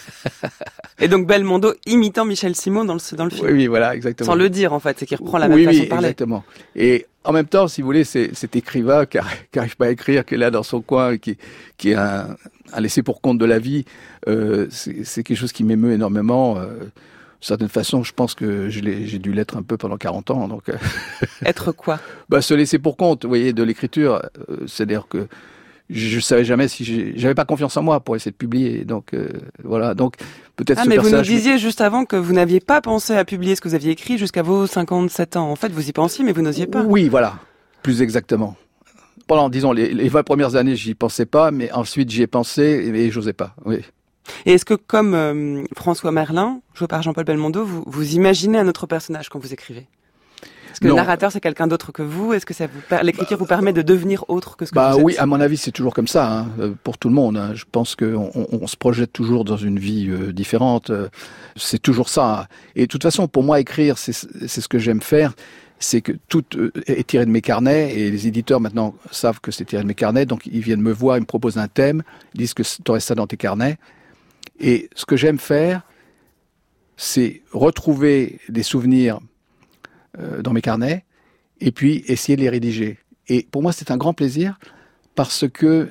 [SPEAKER 1] Et donc Belmondo imitant Michel Simon dans le film.
[SPEAKER 2] Oui, voilà, exactement.
[SPEAKER 1] Sans le dire, en fait, c'est qu'il reprend la même façon de parler.
[SPEAKER 2] Exactement. Et en même temps, si vous voulez, cet écrivain qui arrive pas à écrire, qui est là dans son coin, qui est un laissé pour compte de la vie, c'est quelque chose qui m'émeut énormément. De certaine façon, je pense que j'ai dû l'être un peu pendant 40 ans. Donc
[SPEAKER 1] Être quoi ?
[SPEAKER 2] Se laisser pour compte, vous voyez, de l'écriture. C'est-à-dire que je savais jamais si j'avais pas confiance en moi pour essayer de publier. Donc voilà. Donc peut-être.
[SPEAKER 1] Mais vous nous disiez juste avant que vous n'aviez pas pensé à publier ce que vous aviez écrit jusqu'à vos 57 ans. En fait, vous y pensiez, mais vous n'osiez pas.
[SPEAKER 2] Oui, voilà. Plus exactement. Pendant, disons, les 20 premières années, j'y pensais pas, mais ensuite j'y ai pensé et j'osais pas. Oui.
[SPEAKER 1] Et est-ce que, comme François Merlin, joué par Jean-Paul Belmondo, vous imaginez un autre personnage quand vous écrivez ? Est-ce que le narrateur, c'est quelqu'un d'autre que vous ? Est-ce que l'écriture vous permet de devenir autre que ce que vous êtes ?
[SPEAKER 2] Oui, à mon avis, c'est toujours comme ça, pour tout le monde. Je pense qu'on se projette toujours dans une vie différente. C'est toujours ça. Et de toute façon, pour moi, écrire, c'est ce que j'aime faire. C'est que tout est tiré de mes carnets, et les éditeurs maintenant savent que c'est tiré de mes carnets, donc ils viennent me voir, ils me proposent un thème, ils disent que tu aurais ça dans tes carnets. Et ce que j'aime faire, c'est retrouver des souvenirs dans mes carnets, et puis essayer de les rédiger. Et pour moi, c'est un grand plaisir, parce que,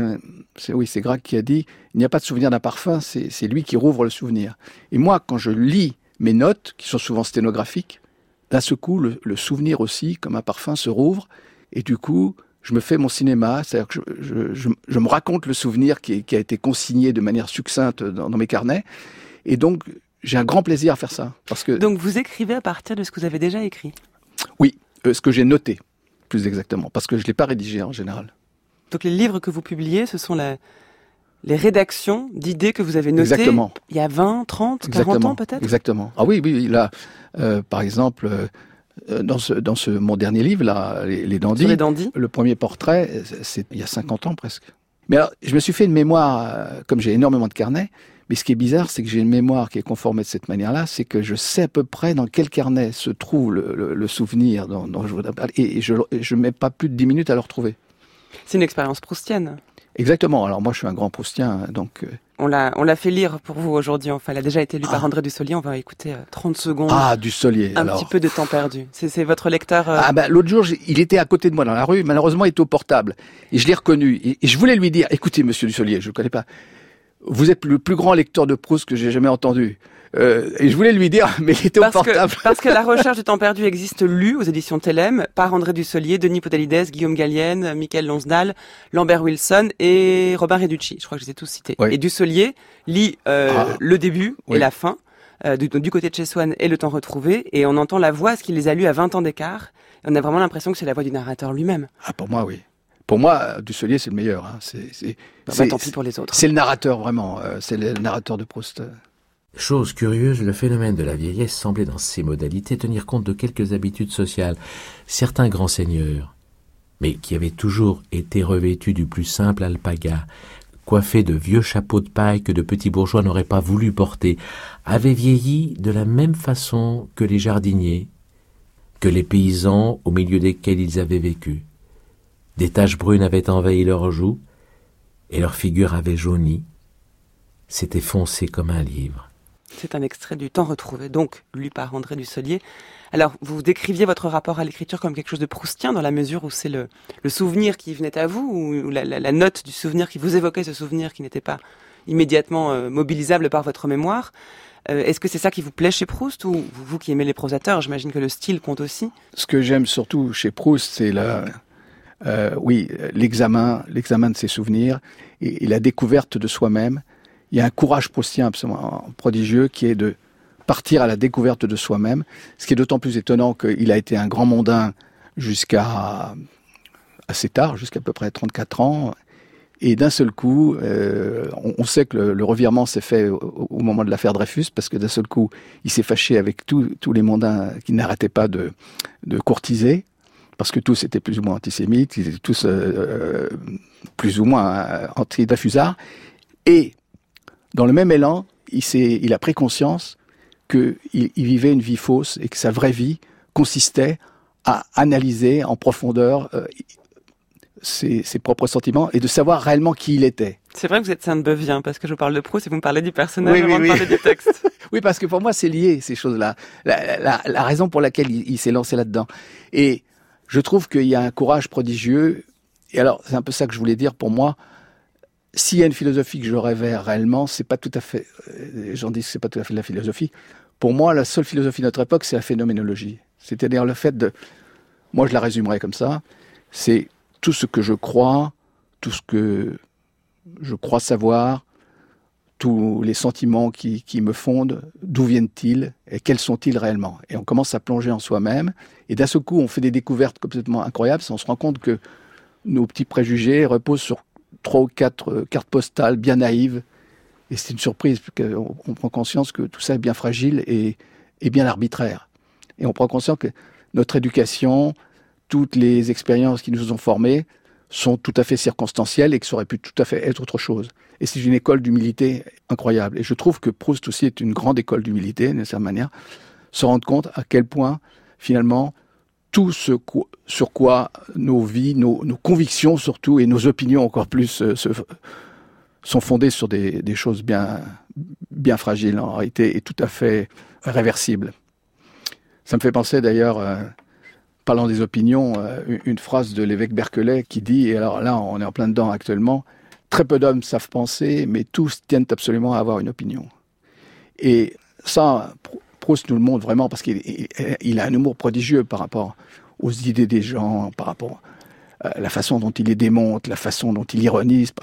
[SPEAKER 2] c'est Gracq qui a dit, il n'y a pas de souvenir d'un parfum, c'est lui qui rouvre le souvenir. Et moi, quand je lis mes notes, qui sont souvent sténographiques, d'un seul coup, le souvenir aussi, comme un parfum, se rouvre, et du coup, je me fais mon cinéma, c'est-à-dire que je me raconte le souvenir qui a été consigné de manière succincte dans mes carnets, et donc, j'ai un grand plaisir à faire ça. Parce que...
[SPEAKER 1] Donc vous écrivez à partir de ce que vous avez déjà écrit ?
[SPEAKER 2] Oui, ce que j'ai noté, plus exactement, parce que je ne l'ai pas rédigé en général.
[SPEAKER 1] Donc les livres que vous publiez, ce sont les rédactions d'idées que vous avez notées
[SPEAKER 2] Exactement.
[SPEAKER 1] Il y a 20, 30, 40 ans peut-être ?
[SPEAKER 2] Exactement. Ah oui, là, par exemple, dans mon dernier livre, là, les dandys, le premier portrait, c'est il y a 50 ans presque. Mais alors, je me suis fait une mémoire, comme j'ai énormément de carnets, mais ce qui est bizarre, c'est que j'ai une mémoire qui est conformée de cette manière-là, c'est que je sais à peu près dans quel carnet se trouve le souvenir dont je voudrais parler, et je ne mets pas plus de 10 minutes à le retrouver.
[SPEAKER 1] C'est une expérience proustienne.
[SPEAKER 2] Exactement. Alors moi, je suis un grand proustien, donc...
[SPEAKER 1] On l'a fait lire pour vous aujourd'hui, enfin, elle a déjà été lue par André Dussolier, on va écouter 30 secondes.
[SPEAKER 2] Ah, Dussolier,
[SPEAKER 1] un petit peu de temps perdu. C'est votre lecteur...
[SPEAKER 2] L'autre jour, il était à côté de moi dans la rue, malheureusement, il était au portable. Et je l'ai reconnu, et je voulais lui dire, écoutez, monsieur Dussolier, je ne connais pas... Vous êtes le plus grand lecteur de Proust que j'ai jamais entendu. Et je voulais lui dire, mais il était au portable.
[SPEAKER 1] Parce que La Recherche du temps perdu existe lue aux éditions Tellem par André Dussolier, Denis Podalides, Guillaume Gallienne, Michael Lonsdal, Lambert Wilson et Robin Reducci. Je crois que je les ai tous cités. Oui. Et Dussolier lit le début et la fin, du côté de chez Swann et Le Temps retrouvé, et on entend la voix, ce qu'il les a lus à 20 ans d'écart. Et on a vraiment l'impression que c'est la voix du narrateur lui-même.
[SPEAKER 2] Ah, pour moi, oui. Pour moi, Dussolier, c'est le meilleur.
[SPEAKER 1] Tant pis pour les autres.
[SPEAKER 2] C'est le narrateur, vraiment. C'est le narrateur de Proust.
[SPEAKER 9] Chose curieuse, le phénomène de la vieillesse semblait dans ses modalités tenir compte de quelques habitudes sociales. Certains grands seigneurs, mais qui avaient toujours été revêtus du plus simple alpaga, coiffés de vieux chapeaux de paille que de petits bourgeois n'auraient pas voulu porter, avaient vieilli de la même façon que les jardiniers, que les paysans au milieu desquels ils avaient vécu. Des taches brunes avaient envahi leurs joues, et leur figure avait jauni. C'était foncé comme un livre.
[SPEAKER 1] C'est un extrait du Temps retrouvé, donc lu par André Dussolier. Alors, vous décriviez votre rapport à l'écriture comme quelque chose de proustien, dans la mesure où c'est le souvenir qui venait à vous, ou la note du souvenir qui vous évoquait ce souvenir qui n'était pas immédiatement mobilisable par votre mémoire. Est-ce que c'est ça qui vous plaît chez Proust, ou vous qui aimez les prosateurs, j'imagine que le style compte aussi ?
[SPEAKER 2] Ce que j'aime surtout chez Proust, c'est l'examen de ses souvenirs et la découverte de soi-même. Il y a un courage proustien absolument prodigieux qui est de partir à la découverte de soi-même, ce qui est d'autant plus étonnant qu'il a été un grand mondain jusqu'à assez tard, jusqu'à peu près 34 ans, et d'un seul coup, on sait que le revirement s'est fait au moment de l'affaire Dreyfus, parce que d'un seul coup, il s'est fâché avec tous les mondains qui n'arrêtaient pas de courtiser, parce que tous étaient plus ou moins antisémites, ils étaient tous plus ou moins anti-Dreyfusards, et dans le même élan, il a pris conscience qu'il vivait une vie fausse et que sa vraie vie consistait à analyser en profondeur ses propres sentiments et de savoir réellement qui il était.
[SPEAKER 1] C'est vrai que vous êtes sainte-beuvien, parce que je vous parle de Proust et vous me parlez du personnage avant de parler du texte.
[SPEAKER 2] Oui, parce que pour moi, c'est lié, ces choses-là. La raison pour laquelle il s'est lancé là-dedans. Et je trouve qu'il y a un courage prodigieux. Et alors, c'est un peu ça que je voulais dire pour moi. S'il y a une philosophie que je révère réellement, c'est pas tout à fait, j'en dis que c'est pas tout à fait de la philosophie. Pour moi, la seule philosophie de notre époque, c'est la phénoménologie. C'est-à-dire le fait moi je la résumerais comme ça, c'est tout ce que je crois, tout ce que je crois savoir, tous les sentiments qui me fondent, d'où viennent-ils et quels sont-ils réellement? Et on commence à plonger en soi-même, et d'un seul coup, on fait des découvertes complètement incroyables, on se rend compte que nos petits préjugés reposent sur 3 ou 4 cartes postales bien naïves Et c'est une surprise, parce qu'on prend conscience que tout ça est bien fragile et bien arbitraire. Et on prend conscience que notre éducation, toutes les expériences qui nous ont formés sont tout à fait circonstancielles et que ça aurait pu tout à fait être autre chose. Et c'est une école d'humilité incroyable. Et je trouve que Proust aussi est une grande école d'humilité, d'une certaine manière, se rendre compte à quel point, finalement, tout ce sur quoi nos vies, nos convictions surtout, et nos opinions encore plus, sont fondées sur des choses bien fragiles, en réalité, et tout à fait réversibles. Ça me fait penser d'ailleurs, parlant des opinions, une phrase de l'évêque Berkeley qui dit, et alors là on est en plein dedans actuellement, « Très peu d'hommes savent penser, mais tous tiennent absolument à avoir une opinion ». Et ça, Proust nous le montre vraiment parce qu'il a un humour prodigieux par rapport aux idées des gens, par rapport à la façon dont il les démonte, la façon dont il ironise.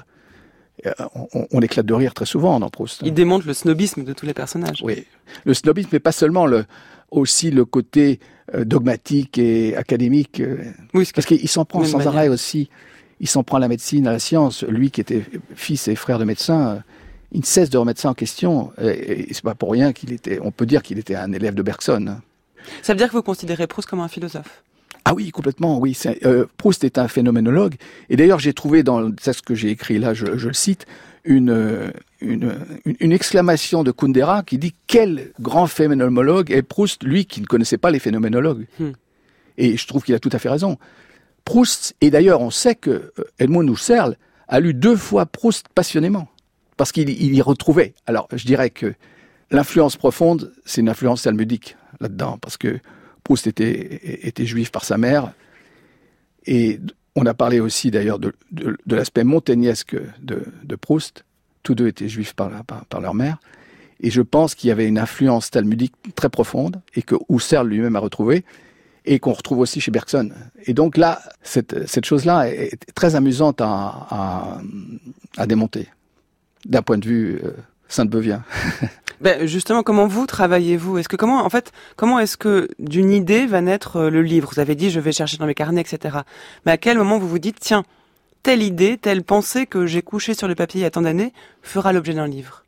[SPEAKER 2] On éclate de rire très souvent dans Proust.
[SPEAKER 1] Il démonte le snobisme de tous les personnages.
[SPEAKER 2] Oui, le snobisme, mais pas seulement aussi le côté dogmatique et académique. Oui, parce qu'il s'en prend sans arrêt aussi. Il s'en prend à la médecine, à la science. Lui qui était fils et frère de médecin, il ne cesse de remettre ça en question. Et c'est pas pour rien on peut dire qu'il était un élève de Bergson.
[SPEAKER 1] Ça veut dire que vous considérez Proust comme un philosophe?
[SPEAKER 2] Ah oui, complètement, oui. Proust est un phénoménologue. Et d'ailleurs, j'ai trouvé dans le texte que j'ai écrit là, je le cite, une exclamation de Kundera qui dit « Quel grand phénoménologue est Proust, lui qui ne connaissait pas les phénoménologues ». Et je trouve qu'il a tout à fait raison. Proust, et d'ailleurs, on sait que Edmund Husserl a lu 2 fois Proust passionnément, parce qu'il y retrouvait. Alors, je dirais que l'influence profonde, c'est une influence talmudique là-dedans, parce que Proust était juif par sa mère, et on a parlé aussi d'ailleurs de l'aspect montaignésque de Proust. Tous deux étaient juifs par leur mère, et je pense qu'il y avait une influence talmudique très profonde, et que Husserl lui-même a retrouvé, et qu'on retrouve aussi chez Bergson. Et donc là, cette chose-là est très amusante à démonter, d'un point de vue sainte-beuvien.
[SPEAKER 1] Justement, comment vous travaillez-vous? Comment est-ce que d'une idée va naître le livre? Vous avez dit, je vais chercher dans mes carnets, etc. Mais à quel moment vous vous dites, tiens, telle idée, telle pensée que j'ai couchée sur le papier il y a tant d'années fera l'objet d'un livre?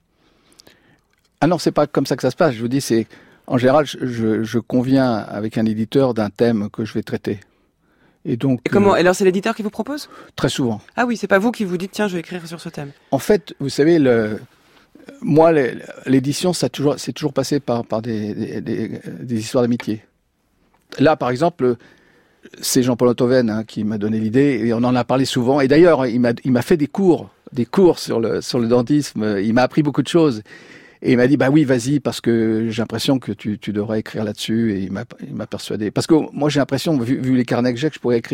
[SPEAKER 2] Ah non, c'est pas comme ça que ça se passe. Je vous dis, en général, je conviens avec un éditeur d'un thème que je vais traiter. Et donc.
[SPEAKER 1] Et comment? Alors c'est l'éditeur qui vous propose?
[SPEAKER 2] Très souvent.
[SPEAKER 1] Ah oui, c'est pas vous qui vous dites, tiens, je vais écrire sur ce thème.
[SPEAKER 2] En fait, vous savez, moi, l'édition, c'est toujours passé par des histoires d'amitié. Là, par exemple, c'est Jean-Paul Enthoven qui m'a donné l'idée, et on en a parlé souvent. Et d'ailleurs, il m'a fait des cours sur le dentisme. Il m'a appris beaucoup de choses. Et il m'a dit, bah oui, vas-y, parce que j'ai l'impression que tu devrais écrire là-dessus. Et il m'a persuadé. Parce que moi, j'ai l'impression, vu les carnets que j'ai, que je pourrais écrire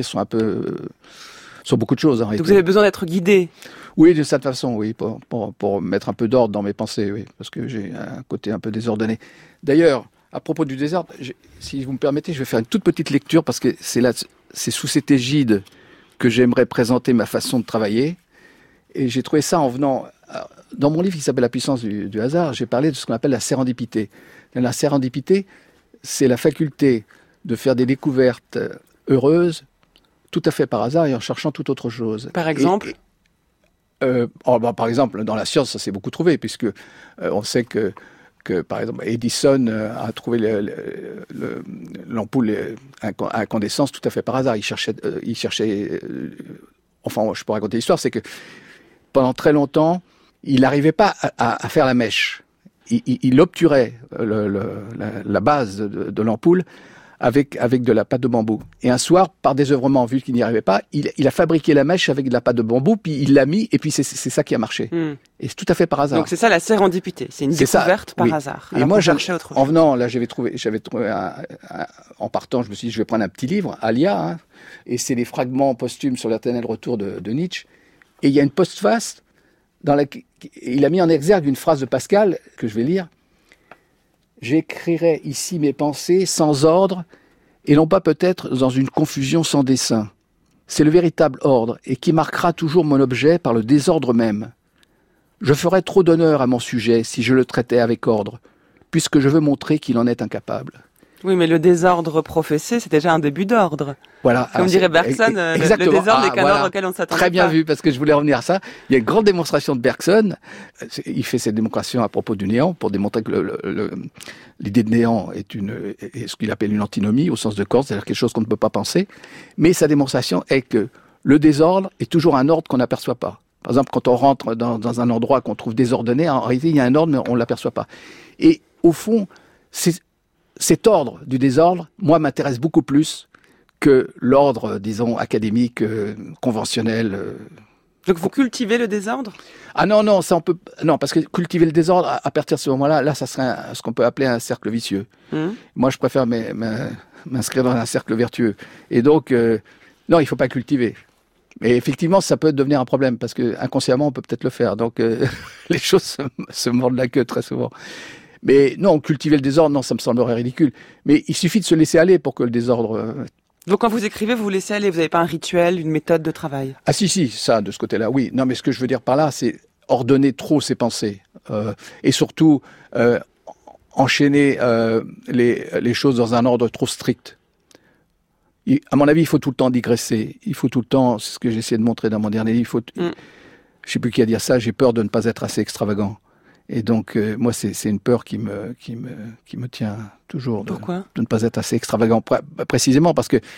[SPEAKER 2] sur beaucoup de choses.
[SPEAKER 1] Donc vous avez besoin d'être guidé?
[SPEAKER 2] Oui, de cette façon, oui, pour mettre un peu d'ordre dans mes pensées, oui, parce que j'ai un côté un peu désordonné. D'ailleurs, à propos du désordre, si vous me permettez, je vais faire une toute petite lecture, parce que c'est sous cette égide que j'aimerais présenter ma façon de travailler. Et j'ai trouvé ça en venant... Dans mon livre qui s'appelle « La puissance du hasard », j'ai parlé de ce qu'on appelle la sérendipité. La sérendipité, c'est la faculté de faire des découvertes heureuses, tout à fait par hasard et en cherchant toute autre chose.
[SPEAKER 1] Par exemple
[SPEAKER 2] par exemple, dans la science, ça s'est beaucoup trouvé, puisque on sait que par exemple, Edison a trouvé l'ampoule à incandescence tout à fait par hasard. Il cherchait enfin, je peux raconter l'histoire, c'est que pendant très longtemps, il n'arrivait pas à faire la mèche. Il obturait la base de l'ampoule avec de la pâte de bambou. Et un soir, par désœuvrement, vu qu'il n'y arrivait pas, il a fabriqué la mèche avec de la pâte de bambou, puis il l'a mis, et puis c'est ça qui a marché. Et c'est tout à fait par hasard.
[SPEAKER 1] Donc c'est ça la sérendipité, c'est une découverte par hasard.
[SPEAKER 2] Et moi, en venant, là, j'avais trouvé en partant, je me suis dit, je vais prendre un petit livre, Alia, et c'est les fragments posthumes sur l'éternel retour de Nietzsche. Et il y a une postface il a mis en exergue une phrase de Pascal, que je vais lire. « J'écrirai ici mes pensées sans ordre, et non pas peut-être dans une confusion sans dessein. C'est le véritable ordre, et qui marquera toujours mon objet par le désordre même. Je ferais trop d'honneur à mon sujet si je le traitais avec ordre, puisque je veux montrer qu'il en est incapable. »
[SPEAKER 1] Oui, mais le désordre professé, c'est déjà un début d'ordre.
[SPEAKER 2] Voilà.
[SPEAKER 1] Comme dirait Bergson, le désordre n'est qu'un ordre auquel on s'attend.
[SPEAKER 2] Très bien vu, parce que je voulais revenir à ça. Il y a une grande démonstration de Bergson. Il fait cette démonstration à propos du néant pour démontrer que l'idée de néant est ce qu'il appelle une antinomie au sens de Kant, c'est-à-dire quelque chose qu'on ne peut pas penser. Mais sa démonstration est que le désordre est toujours un ordre qu'on n'aperçoit pas. Par exemple, quand on rentre dans un endroit qu'on trouve désordonné, en réalité, il y a un ordre, mais on ne l'aperçoit pas. Et au fond, cet ordre du désordre, moi, m'intéresse beaucoup plus que l'ordre, disons, académique, conventionnel.
[SPEAKER 1] Donc vous cultivez le désordre ?
[SPEAKER 2] Ah non, ça on peut... Non, parce que cultiver le désordre, à partir de ce moment-là, là, ça serait ce qu'on peut appeler un cercle vicieux. Moi, je préfère m'inscrire dans un cercle vertueux. Et donc, non, il ne faut pas cultiver. Mais effectivement, ça peut devenir un problème, parce que inconsciemment, on peut peut-être le faire. Donc, les choses se mordent la queue très souvent. Mais non, cultiver le désordre, non, ça me semblerait ridicule. Mais il suffit de se laisser aller pour que le désordre...
[SPEAKER 1] Donc quand vous écrivez, vous vous laissez aller, vous n'avez pas un rituel, une méthode de travail ?
[SPEAKER 2] Ah si, ça, de ce côté-là, oui. Non, mais ce que je veux dire par là, c'est ordonner trop ses pensées. Et surtout, enchaîner les choses dans un ordre trop strict. À mon avis, il faut tout le temps digresser. Il faut tout le temps, c'est ce que j'essaie de montrer dans mon dernier livre, je ne sais plus qui a dit ça, j'ai peur de ne pas être assez extravagant. Et donc, moi, c'est une peur qui me tient toujours.
[SPEAKER 1] Pourquoi ?
[SPEAKER 2] De ne pas être assez extravagant. Précisément parce que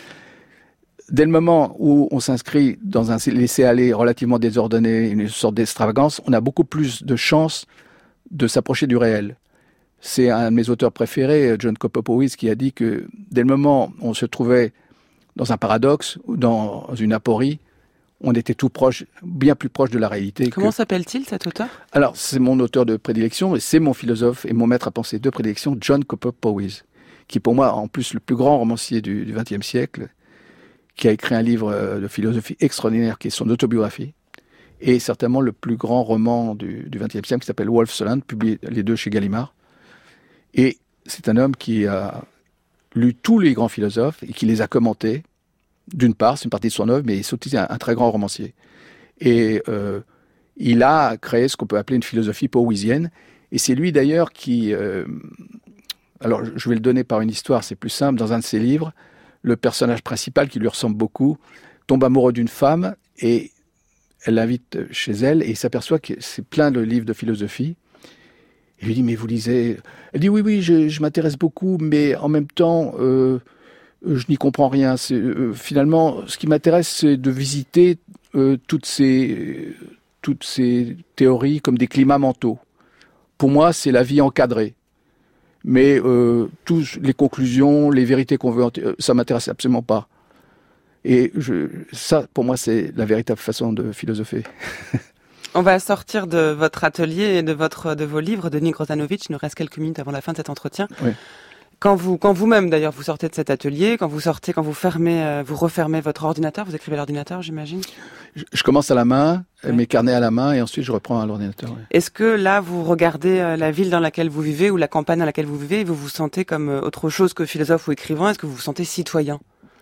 [SPEAKER 2] dès le moment où on s'inscrit dans un laisser-aller relativement désordonné, une sorte d'extravagance, on a beaucoup plus de chances de s'approcher du réel. C'est un de mes auteurs préférés, John Coper-Powys, qui a dit que dès le moment où on se trouvait dans un paradoxe ou dans une aporie, on était tout proche, bien plus proche de la réalité.
[SPEAKER 1] Comment s'appelle-t-il, cet auteur ?
[SPEAKER 2] Alors, c'est mon auteur de prédilection et c'est mon philosophe et mon maître à penser de prédilection, John Coper-Powys, qui est pour moi, en plus, le plus grand romancier du XXe siècle, qui a écrit un livre de philosophie extraordinaire qui est son autobiographie, et certainement le plus grand roman du XXe siècle qui s'appelle Wolfsland, publié les deux chez Gallimard. Et c'est un homme qui a lu tous les grands philosophes et qui les a commentés. D'une part, c'est une partie de son œuvre, mais c'est aussi un très grand romancier. Et il a créé ce qu'on peut appeler une philosophie powisienne. Et c'est lui d'ailleurs qui... alors, je vais le donner par une histoire, c'est plus simple. Dans un de ses livres, le personnage principal, qui lui ressemble beaucoup, tombe amoureux d'une femme et elle l'invite chez elle et il s'aperçoit que c'est plein de livres de philosophie. Il lui dit, mais vous lisez... Elle dit, oui, je m'intéresse beaucoup, mais en même temps... je n'y comprends rien. Finalement, ce qui m'intéresse, c'est de visiter toutes ces théories comme des climats mentaux. Pour moi, c'est la vie encadrée. Mais toutes les conclusions, les vérités qu'on veut, ça m'intéresse absolument pas. Et ça, pour moi, c'est la véritable façon de philosopher.
[SPEAKER 1] On va sortir de votre atelier et de vos livres. Denis Grozanovic, il nous reste quelques minutes avant la fin de cet entretien. Oui. Quand vous-même, d'ailleurs, vous sortez de cet atelier, quand vous refermez votre ordinateur, vous écrivez à l'ordinateur, j'imagine ?
[SPEAKER 2] Je commence à la main, mes carnets à la main, et ensuite je reprends à l'ordinateur. Oui.
[SPEAKER 1] Est-ce que là, vous regardez la ville dans laquelle vous vivez ou la campagne dans laquelle vous vivez et vous vous sentez comme autre chose que philosophe ou écrivain ? Est-ce que vous vous sentez citoyen ?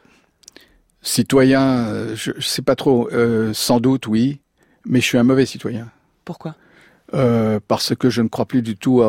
[SPEAKER 2] Citoyen, je sais pas trop. Sans doute, oui, mais je suis un mauvais citoyen.
[SPEAKER 1] Pourquoi ?
[SPEAKER 2] Parce que je ne crois plus du tout à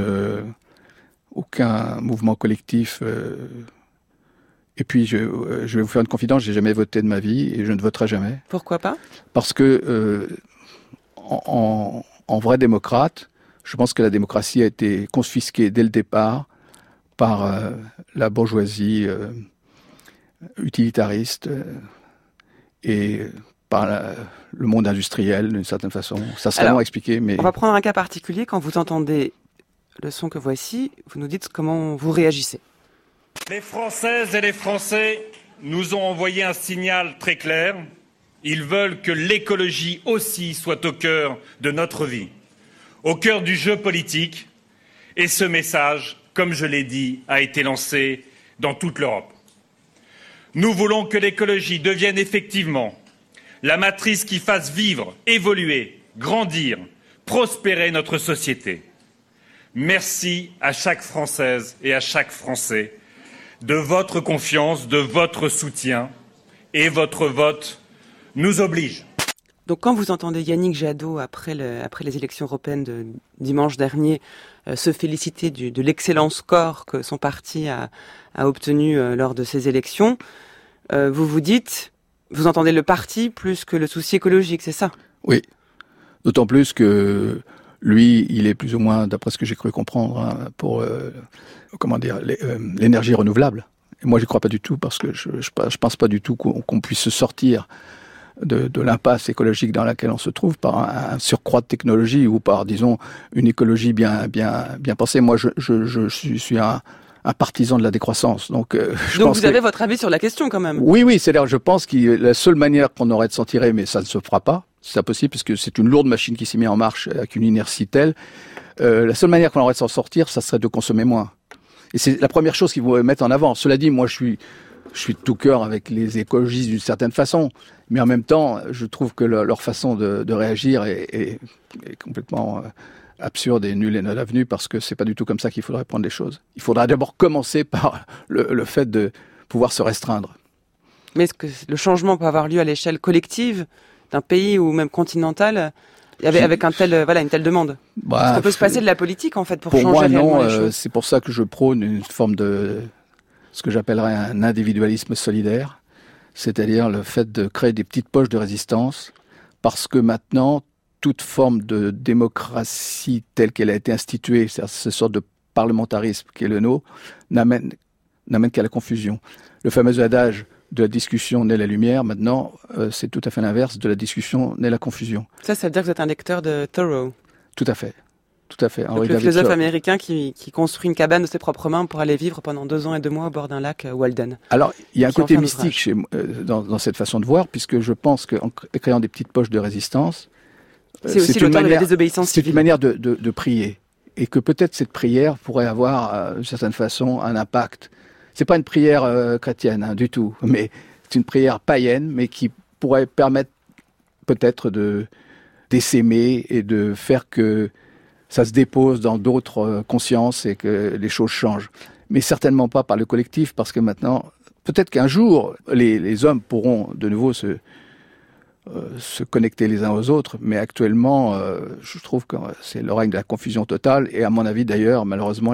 [SPEAKER 2] aucun mouvement collectif. Et puis, je vais vous faire une confidence, j'ai jamais voté de ma vie et je ne voterai jamais.
[SPEAKER 1] Pourquoi pas ?
[SPEAKER 2] Parce que, en vrai démocrate, je pense que la démocratie a été confisquée dès le départ par la bourgeoisie utilitariste et par le monde industriel, d'une certaine façon. Ça serait long à expliquer, mais...
[SPEAKER 1] On va prendre un cas particulier. Quand vous entendez le son que voici, vous nous dites comment vous réagissez.
[SPEAKER 10] Les Françaises et les Français nous ont envoyé un signal très clair. Ils veulent que l'écologie aussi soit au cœur de notre vie, au cœur du jeu politique. Et ce message, comme je l'ai dit, a été lancé dans toute l'Europe. Nous voulons que l'écologie devienne effectivement la matrice qui fasse vivre, évoluer, grandir, prospérer notre société. Merci à chaque Française et à chaque Français de votre confiance, de votre soutien, et votre vote nous oblige.
[SPEAKER 1] Donc quand vous entendez Yannick Jadot, après les élections européennes de dimanche dernier, se féliciter de l'excellent score que son parti a obtenu lors de ces élections, vous vous dites, vous entendez le parti plus que le souci écologique, c'est ça?
[SPEAKER 2] Oui, d'autant plus que lui, il est plus ou moins, d'après ce que j'ai cru comprendre, pour l'énergie renouvelable. Et moi, j'y crois pas du tout, parce que je pense pas du tout qu'on puisse se sortir de l'impasse écologique dans laquelle on se trouve par un surcroît de technologie ou par, disons, une écologie bien pensée. Moi, je suis un partisan de la décroissance. Donc
[SPEAKER 1] vous avez votre avis sur la question quand même?
[SPEAKER 2] Oui, c'est-à-dire, je pense que la seule manière qu'on aurait de s'en tirer, mais ça ne se fera pas, c'est impossible, parce que c'est une lourde machine qui s'est mise en marche avec une inertie telle. La seule manière qu'on aurait de s'en sortir, ça serait de consommer moins. Et c'est la première chose qu'ils vont mettre en avant. Cela dit, moi, je suis de tout cœur avec les écologistes d'une certaine façon, mais en même temps, je trouve que leur façon de réagir est complètement absurde et nulle et non avenue, parce que c'est pas du tout comme ça qu'il faudrait prendre les choses. Il faudra d'abord commencer par le fait de pouvoir se restreindre.
[SPEAKER 1] Mais est-ce que le changement peut avoir lieu à l'échelle collective d'un pays ou même continentale, avec une telle demande? Est-ce qu'on peut se passer de la politique, en fait, pour changer réellement les choses?
[SPEAKER 2] C'est pour ça que je prône une forme de ce que j'appellerais un individualisme solidaire, c'est-à-dire le fait de créer des petites poches de résistance, parce que maintenant, toute forme de démocratie telle qu'elle a été instituée, c'est-à-dire cette sorte de parlementarisme qui est le nôtre, n'amène qu'à la confusion. Le fameux adage de la discussion naît la lumière, maintenant, c'est tout à fait l'inverse, de la discussion naît la confusion.
[SPEAKER 1] Ça veut dire que vous êtes un lecteur de Thoreau?
[SPEAKER 2] Tout à fait.
[SPEAKER 1] Donc le philosophe américain qui construit une cabane de ses propres mains pour aller vivre pendant 2 ans et 2 mois au bord d'un lac Walden.
[SPEAKER 2] Alors, il y a un côté mystique dans cette façon de voir, puisque je pense qu'en créant des petites poches de résistance,
[SPEAKER 1] c'est aussi l'auteur de la désobéissance civile.
[SPEAKER 2] C'est une manière de prier. Et que peut-être cette prière pourrait avoir, d'une certaine façon, un impact. C'est pas une prière chrétienne, du tout, mais c'est une prière païenne, mais qui pourrait permettre peut-être d'essaimer et de faire que ça se dépose dans d'autres consciences et que les choses changent. Mais certainement pas par le collectif, parce que maintenant, peut-être qu'un jour, les hommes pourront de nouveau se connecter les uns aux autres, mais actuellement, je trouve que c'est le règne de la confusion totale, et à mon avis d'ailleurs, malheureusement,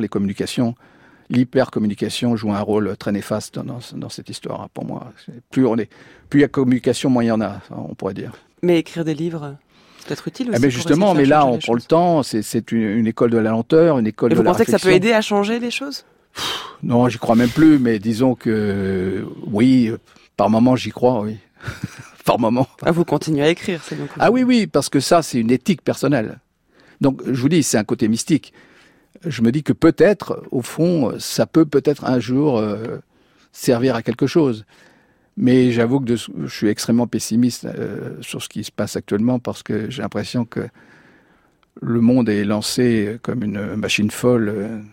[SPEAKER 2] l'hypercommunication joue un rôle très néfaste dans cette histoire, pour moi. Plus il y a communication, moins il y en a, on pourrait dire.
[SPEAKER 1] Mais écrire des livres, c'est peut-être utile aussi.
[SPEAKER 2] Mais justement, là, on prend le temps, c'est une école de la lenteur, une école de la réflexion.
[SPEAKER 1] Et vous pensez que ça peut aider à changer les choses?
[SPEAKER 2] Non, j'y crois même plus, mais disons que oui, par moment j'y crois, oui. Par moment.
[SPEAKER 1] Vous continuez à écrire, c'est donc.
[SPEAKER 2] Oui, parce que ça, c'est une éthique personnelle. Donc, je vous dis, c'est un côté mystique. Je me dis que peut-être, au fond, ça peut peut-être un jour servir à quelque chose. Mais j'avoue que je suis extrêmement pessimiste sur ce qui se passe actuellement, parce que j'ai l'impression que le monde est lancé comme une machine folle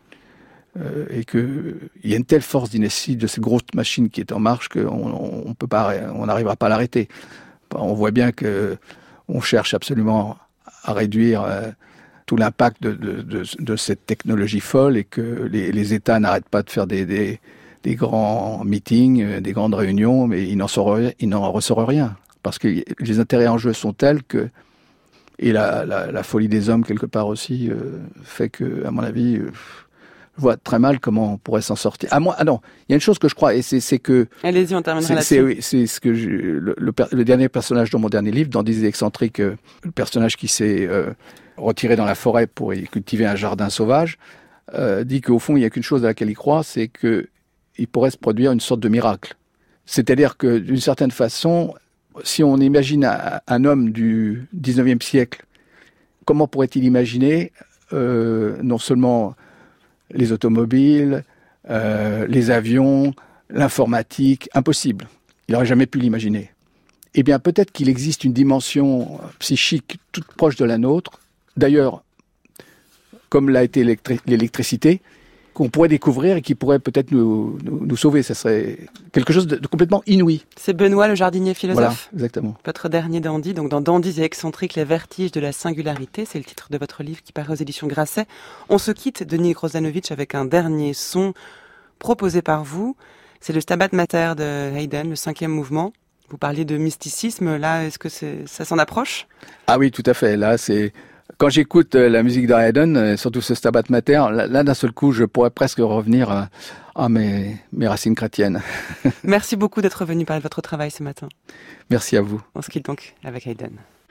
[SPEAKER 2] et qu'il y a une telle force d'inertie de cette grosse machine qui est en marche qu'on n'arrivera pas à l'arrêter. On voit bien que on cherche absolument à réduire tout l'impact de cette technologie folle, et que les États n'arrêtent pas de faire des grands meetings, des grandes réunions, mais il n'en ressort rien. Parce que les intérêts en jeu sont tels que, et la folie des hommes quelque part aussi, fait que, à mon avis, je vois très mal comment on pourrait s'en sortir. Non, il y a une chose que je crois, et c'est que...
[SPEAKER 1] Allez-y, on terminera là-dessus.
[SPEAKER 2] C'est ce que le dernier personnage de mon dernier livre, dans 10 excentriques, le personnage qui s'est retiré dans la forêt pour y cultiver un jardin sauvage, dit qu'au fond, il n'y a qu'une chose à laquelle il croit, c'est qu'il pourrait se produire une sorte de miracle. C'est-à-dire que, d'une certaine façon, si on imagine un homme du 19e siècle, comment pourrait-il imaginer non seulement les automobiles, les avions, l'informatique? Impossible. Il n'aurait jamais pu l'imaginer. Eh bien, peut-être qu'il existe une dimension psychique toute proche de la nôtre, d'ailleurs, comme l'a été l'électricité, qu'on pourrait découvrir et qui pourrait peut-être nous sauver. Ça serait quelque chose de complètement inouï.
[SPEAKER 1] C'est Benoît, le jardinier philosophe.
[SPEAKER 2] Voilà, exactement.
[SPEAKER 1] Votre dernier dandy, donc dans Dandys et excentriques, les vertiges de la singularité, c'est le titre de votre livre qui paraît aux éditions Grasset. On se quitte, Denis Grozanovic, avec un dernier son proposé par vous. C'est le Stabat Mater de Haydn, le 5e mouvement. Vous parliez de mysticisme, là, est-ce que ça s'en approche ?
[SPEAKER 2] Ah oui, tout à fait. Là, quand j'écoute la musique de Haydn, surtout ce Stabat Mater, là, d'un seul coup, je pourrais presque revenir à mes racines chrétiennes.
[SPEAKER 1] Merci beaucoup d'être venu parler de votre travail ce matin.
[SPEAKER 2] Merci à vous.
[SPEAKER 1] On se quitte donc avec Haydn.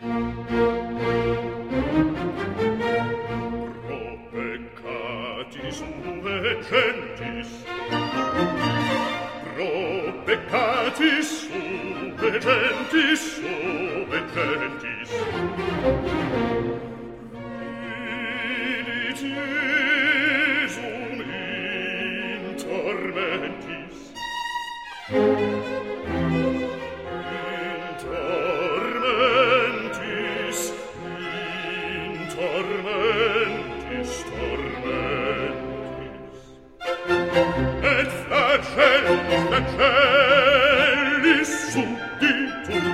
[SPEAKER 11] Peccatis sube gentis, sube gentis. Vidit Jesum in tormentis. In tormentis, tormentis. Et flagellis subditum,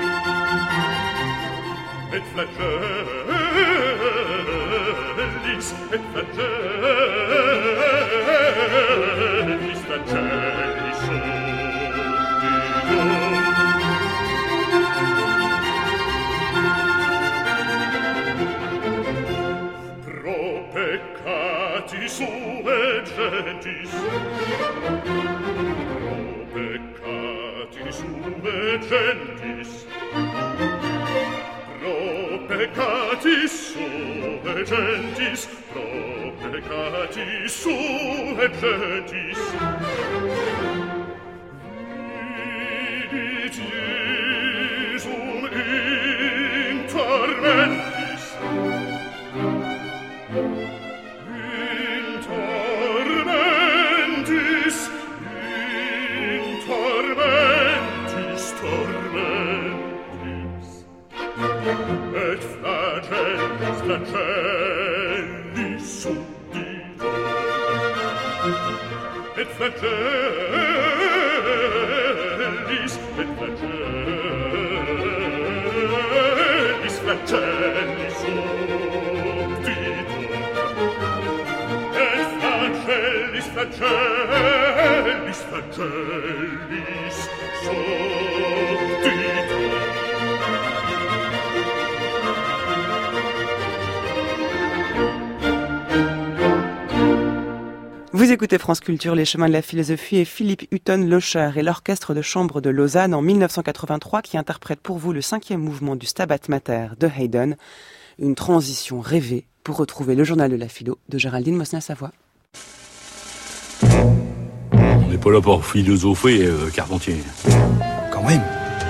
[SPEAKER 11] et flagellis subditum. Pro peccati sue gentis, gentis, pro peccatis sue gentis, pro peccatis sue gentis. Vidit Jesum in tormentis. In tormentis, in tormentis. Tormentis, et flagellis subditum, et flagellis flagellis subditum.
[SPEAKER 1] Vous écoutez France Culture, les chemins de la philosophie et Philippe Hutton-Locher et l'orchestre de chambre de Lausanne en 1983 qui interprète pour vous le 5e mouvement du Stabat Mater de Haydn, une transition rêvée pour retrouver le journal de la philo de Géraldine Mosna-Savoie.
[SPEAKER 12] On n'est pas là pour philosopher, Carpentier.
[SPEAKER 13] Quand même.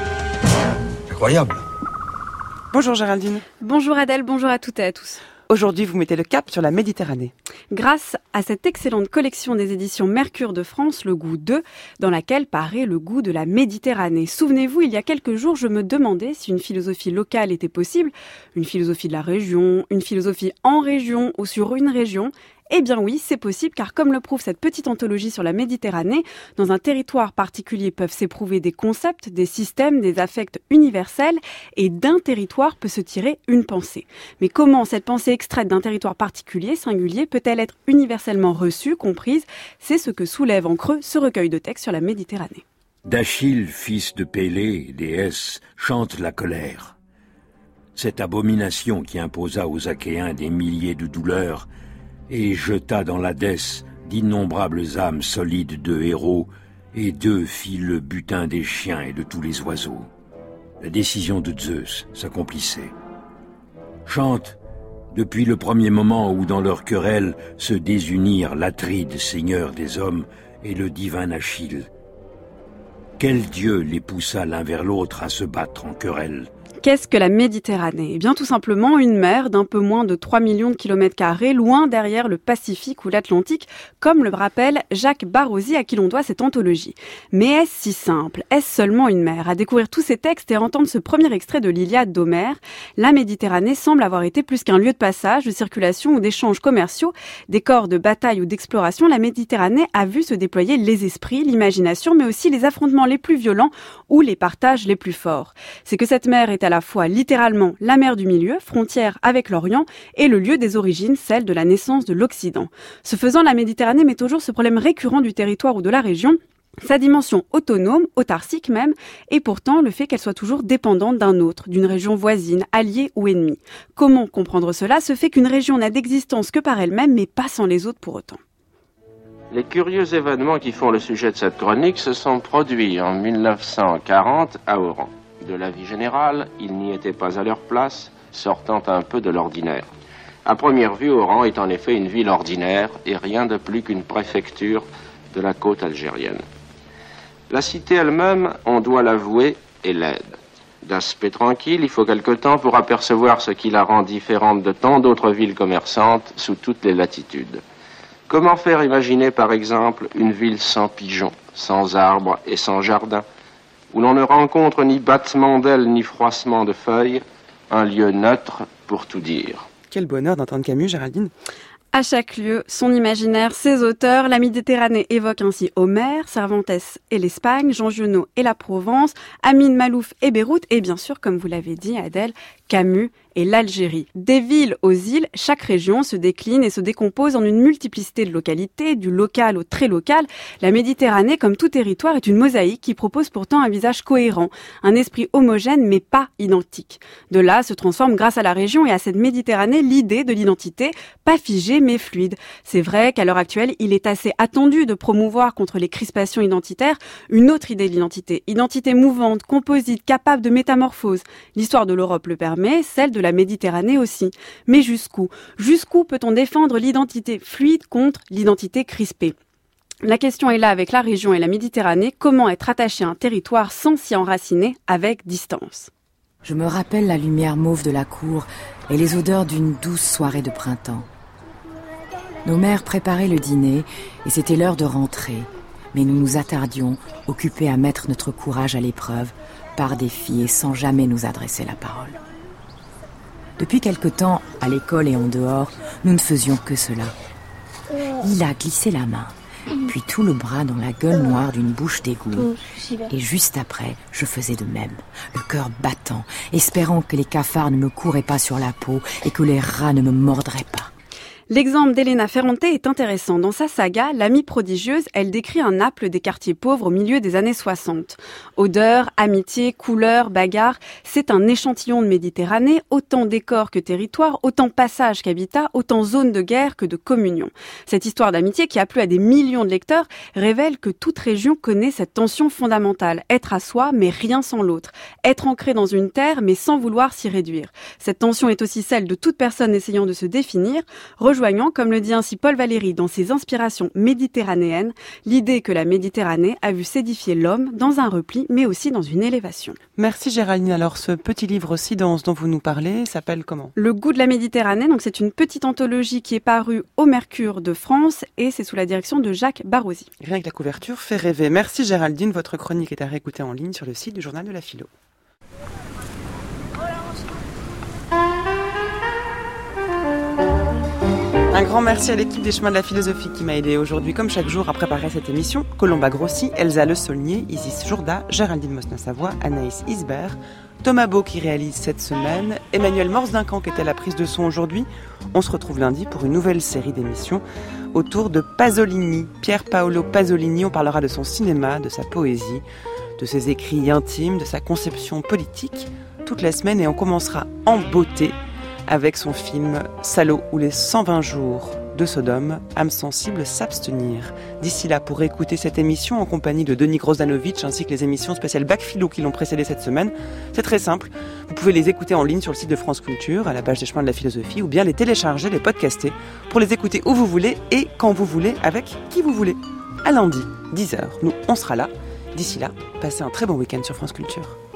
[SPEAKER 13] Incroyable.
[SPEAKER 1] Bonjour Géraldine.
[SPEAKER 14] Bonjour Adèle, bonjour à toutes et à tous.
[SPEAKER 1] Aujourd'hui, vous mettez le cap sur la Méditerranée.
[SPEAKER 14] Grâce à cette excellente collection des éditions Mercure de France, le goût 2, dans laquelle paraît le goût de la Méditerranée. Souvenez-vous, il y a quelques jours, je me demandais si une philosophie locale était possible, une philosophie de la région, une philosophie en région ou sur une région. Eh bien oui, c'est possible, car comme le prouve cette petite anthologie sur la Méditerranée, dans un territoire particulier peuvent s'éprouver des concepts, des systèmes, des affects universels, et d'un territoire peut se tirer une pensée. Mais comment cette pensée extraite d'un territoire particulier, singulier, peut-elle être universellement reçue, comprise ? C'est ce que soulève en creux ce recueil de textes sur la Méditerranée.
[SPEAKER 3] D'Achille, fils de Pélée, déesse, chante la colère. Cette abomination qui imposa aux Achéens des milliers de douleurs et jeta dans l'Hadès d'innombrables âmes solides de héros, et d'eux fit le butin des chiens et de tous les oiseaux. La décision de Zeus s'accomplissait. Chante depuis le premier moment où dans leur querelle se désunirent l'Atride, seigneur des hommes, et le divin Achille. Quel dieu les poussa l'un vers l'autre à se battre en querelle ?
[SPEAKER 14] Qu'est-ce que la Méditerranée ? Eh bien, tout simplement une mer d'un peu moins de 3 millions de kilomètres carrés, loin derrière le Pacifique ou l'Atlantique, comme le rappelle Jacques Barrosi, à qui l'on doit cette anthologie. Mais est-ce si simple ? Est-ce seulement une mer ? À découvrir tous ces textes et à entendre ce premier extrait de l'Iliade d'Homère, la Méditerranée semble avoir été plus qu'un lieu de passage, de circulation ou d'échanges commerciaux, décor de bataille ou d'exploration. La Méditerranée a vu se déployer les esprits, l'imagination, mais aussi les affrontements les plus violents ou les partages les plus forts. C'est que cette mer est à la fois littéralement la mer du milieu, frontière avec l'Orient, et le lieu des origines, celle de la naissance de l'Occident. Ce faisant, la Méditerranée met au jour ce problème récurrent du territoire ou de la région. Sa dimension autonome, autarcique même, et pourtant le fait qu'elle soit toujours dépendante d'un autre, d'une région voisine, alliée ou ennemie. Comment comprendre cela ? Ce fait qu'une région n'a d'existence que par elle-même, mais pas sans les autres pour autant.
[SPEAKER 15] Les curieux événements qui font le sujet de cette chronique se sont produits en 1940 à Oran. De la vie générale, ils n'y étaient pas à leur place, sortant un peu de l'ordinaire. À première vue, Oran est en effet une ville ordinaire et rien de plus qu'une préfecture de la côte algérienne. La cité elle-même, on doit l'avouer, est laide. D'aspect tranquille, il faut quelque temps pour apercevoir ce qui la rend différente de tant d'autres villes commerçantes sous toutes les latitudes. Comment faire imaginer, par exemple, une ville sans pigeons, sans arbres et sans jardin, où l'on ne rencontre ni battement d'ailes ni froissement de feuilles, un lieu neutre pour tout dire.
[SPEAKER 1] Quel bonheur d'entendre Camus, Géraldine.
[SPEAKER 14] À chaque lieu, son imaginaire, ses auteurs, la Méditerranée évoque ainsi Homère, Cervantes et l'Espagne, Jean Giono et la Provence, Amin Malouf et Beyrouth, et bien sûr, comme vous l'avez dit, Adèle, Camus et l'Algérie. Des villes aux îles, chaque région se décline et se décompose en une multiplicité de localités, du local au très local. La Méditerranée, comme tout territoire, est une mosaïque qui propose pourtant un visage cohérent, un esprit homogène mais pas identique. De là se transforme grâce à la région et à cette Méditerranée l'idée de l'identité, pas figée mais fluide. C'est vrai qu'à l'heure actuelle, il est assez attendu de promouvoir contre les crispations identitaires une autre idée de l'identité. Identité mouvante, composite, capable de métamorphose. L'histoire de l'Europe le permet, celle de la Méditerranée aussi. Mais jusqu'où ? Jusqu'où peut-on défendre l'identité fluide contre l'identité crispée ? La question est là avec la région et la Méditerranée. Comment être attaché à un territoire sans s'y enraciner avec distance ?
[SPEAKER 16] Je me rappelle la lumière mauve de la cour et les odeurs d'une douce soirée de printemps. Nos mères préparaient le dîner et c'était l'heure de rentrer. Mais nous nous attardions, occupés à mettre notre courage à l'épreuve, par défi et sans jamais nous adresser la parole. Depuis quelque temps, à l'école et en dehors, nous ne faisions que cela. Il a glissé la main, puis tout le bras dans la gueule noire d'une bouche d'égout. Et juste après, je faisais de même, le cœur battant, espérant que les cafards ne me couraient pas sur la peau et que les rats ne me mordraient pas.
[SPEAKER 14] L'exemple d'Elena Ferrante est intéressant. Dans sa saga, L'amie prodigieuse, elle décrit un Naples des quartiers pauvres au milieu des années 60. Odeurs, amitié, couleurs, bagarres, c'est un échantillon de Méditerranée, autant décor que territoire, autant passage qu'habitat, autant zone de guerre que de communion. Cette histoire d'amitié qui a plu à des millions de lecteurs révèle que toute région connaît cette tension fondamentale. Être à soi, mais rien sans l'autre. Être ancré dans une terre, mais sans vouloir s'y réduire. Cette tension est aussi celle de toute personne essayant de se définir, rejoignant, comme le dit ainsi Paul Valéry dans ses inspirations méditerranéennes, l'idée que la Méditerranée a vu s'édifier l'homme dans un repli, mais aussi dans une élévation.
[SPEAKER 1] Merci Géraldine. Alors ce petit livre aussi dont vous nous parlez s'appelle comment ?
[SPEAKER 14] Le goût de la Méditerranée, donc c'est une petite anthologie qui est parue au Mercure de France et c'est sous la direction de Jacques Barrosi.
[SPEAKER 1] Rien que la couverture fait rêver. Merci Géraldine, votre chronique est à réécouter en ligne sur le site du Journal de la Philo. Un grand merci à l'équipe des Chemins de la Philosophie qui m'a aidé aujourd'hui, comme chaque jour, à préparer cette émission. Colomba Grossi, Elsa Le Saulnier, Isis Jourda, Géraldine Mosna-Savoie, Anaïs Isbert, Thomas Beau qui réalise cette semaine, Emmanuel Morse-Duncan qui était à la prise de son aujourd'hui. On se retrouve lundi pour une nouvelle série d'émissions autour de Pasolini. Pier Paolo Pasolini, on parlera de son cinéma, de sa poésie, de ses écrits intimes, de sa conception politique, toute la semaine, et on commencera en beauté avec son film Salaud ou les 120 jours de Sodome, âme sensible s'abstenir. D'ici là, pour écouter cette émission en compagnie de Denis Grozanovic ainsi que les émissions spéciales Bac Philo qui l'ont précédée cette semaine, c'est très simple. Vous pouvez les écouter en ligne sur le site de France Culture, à la page des Chemins de la Philosophie, ou bien les télécharger, les podcaster, pour les écouter où vous voulez et quand vous voulez, avec qui vous voulez. À lundi, 10h, nous, on sera là. D'ici là, passez un très bon week-end sur France Culture.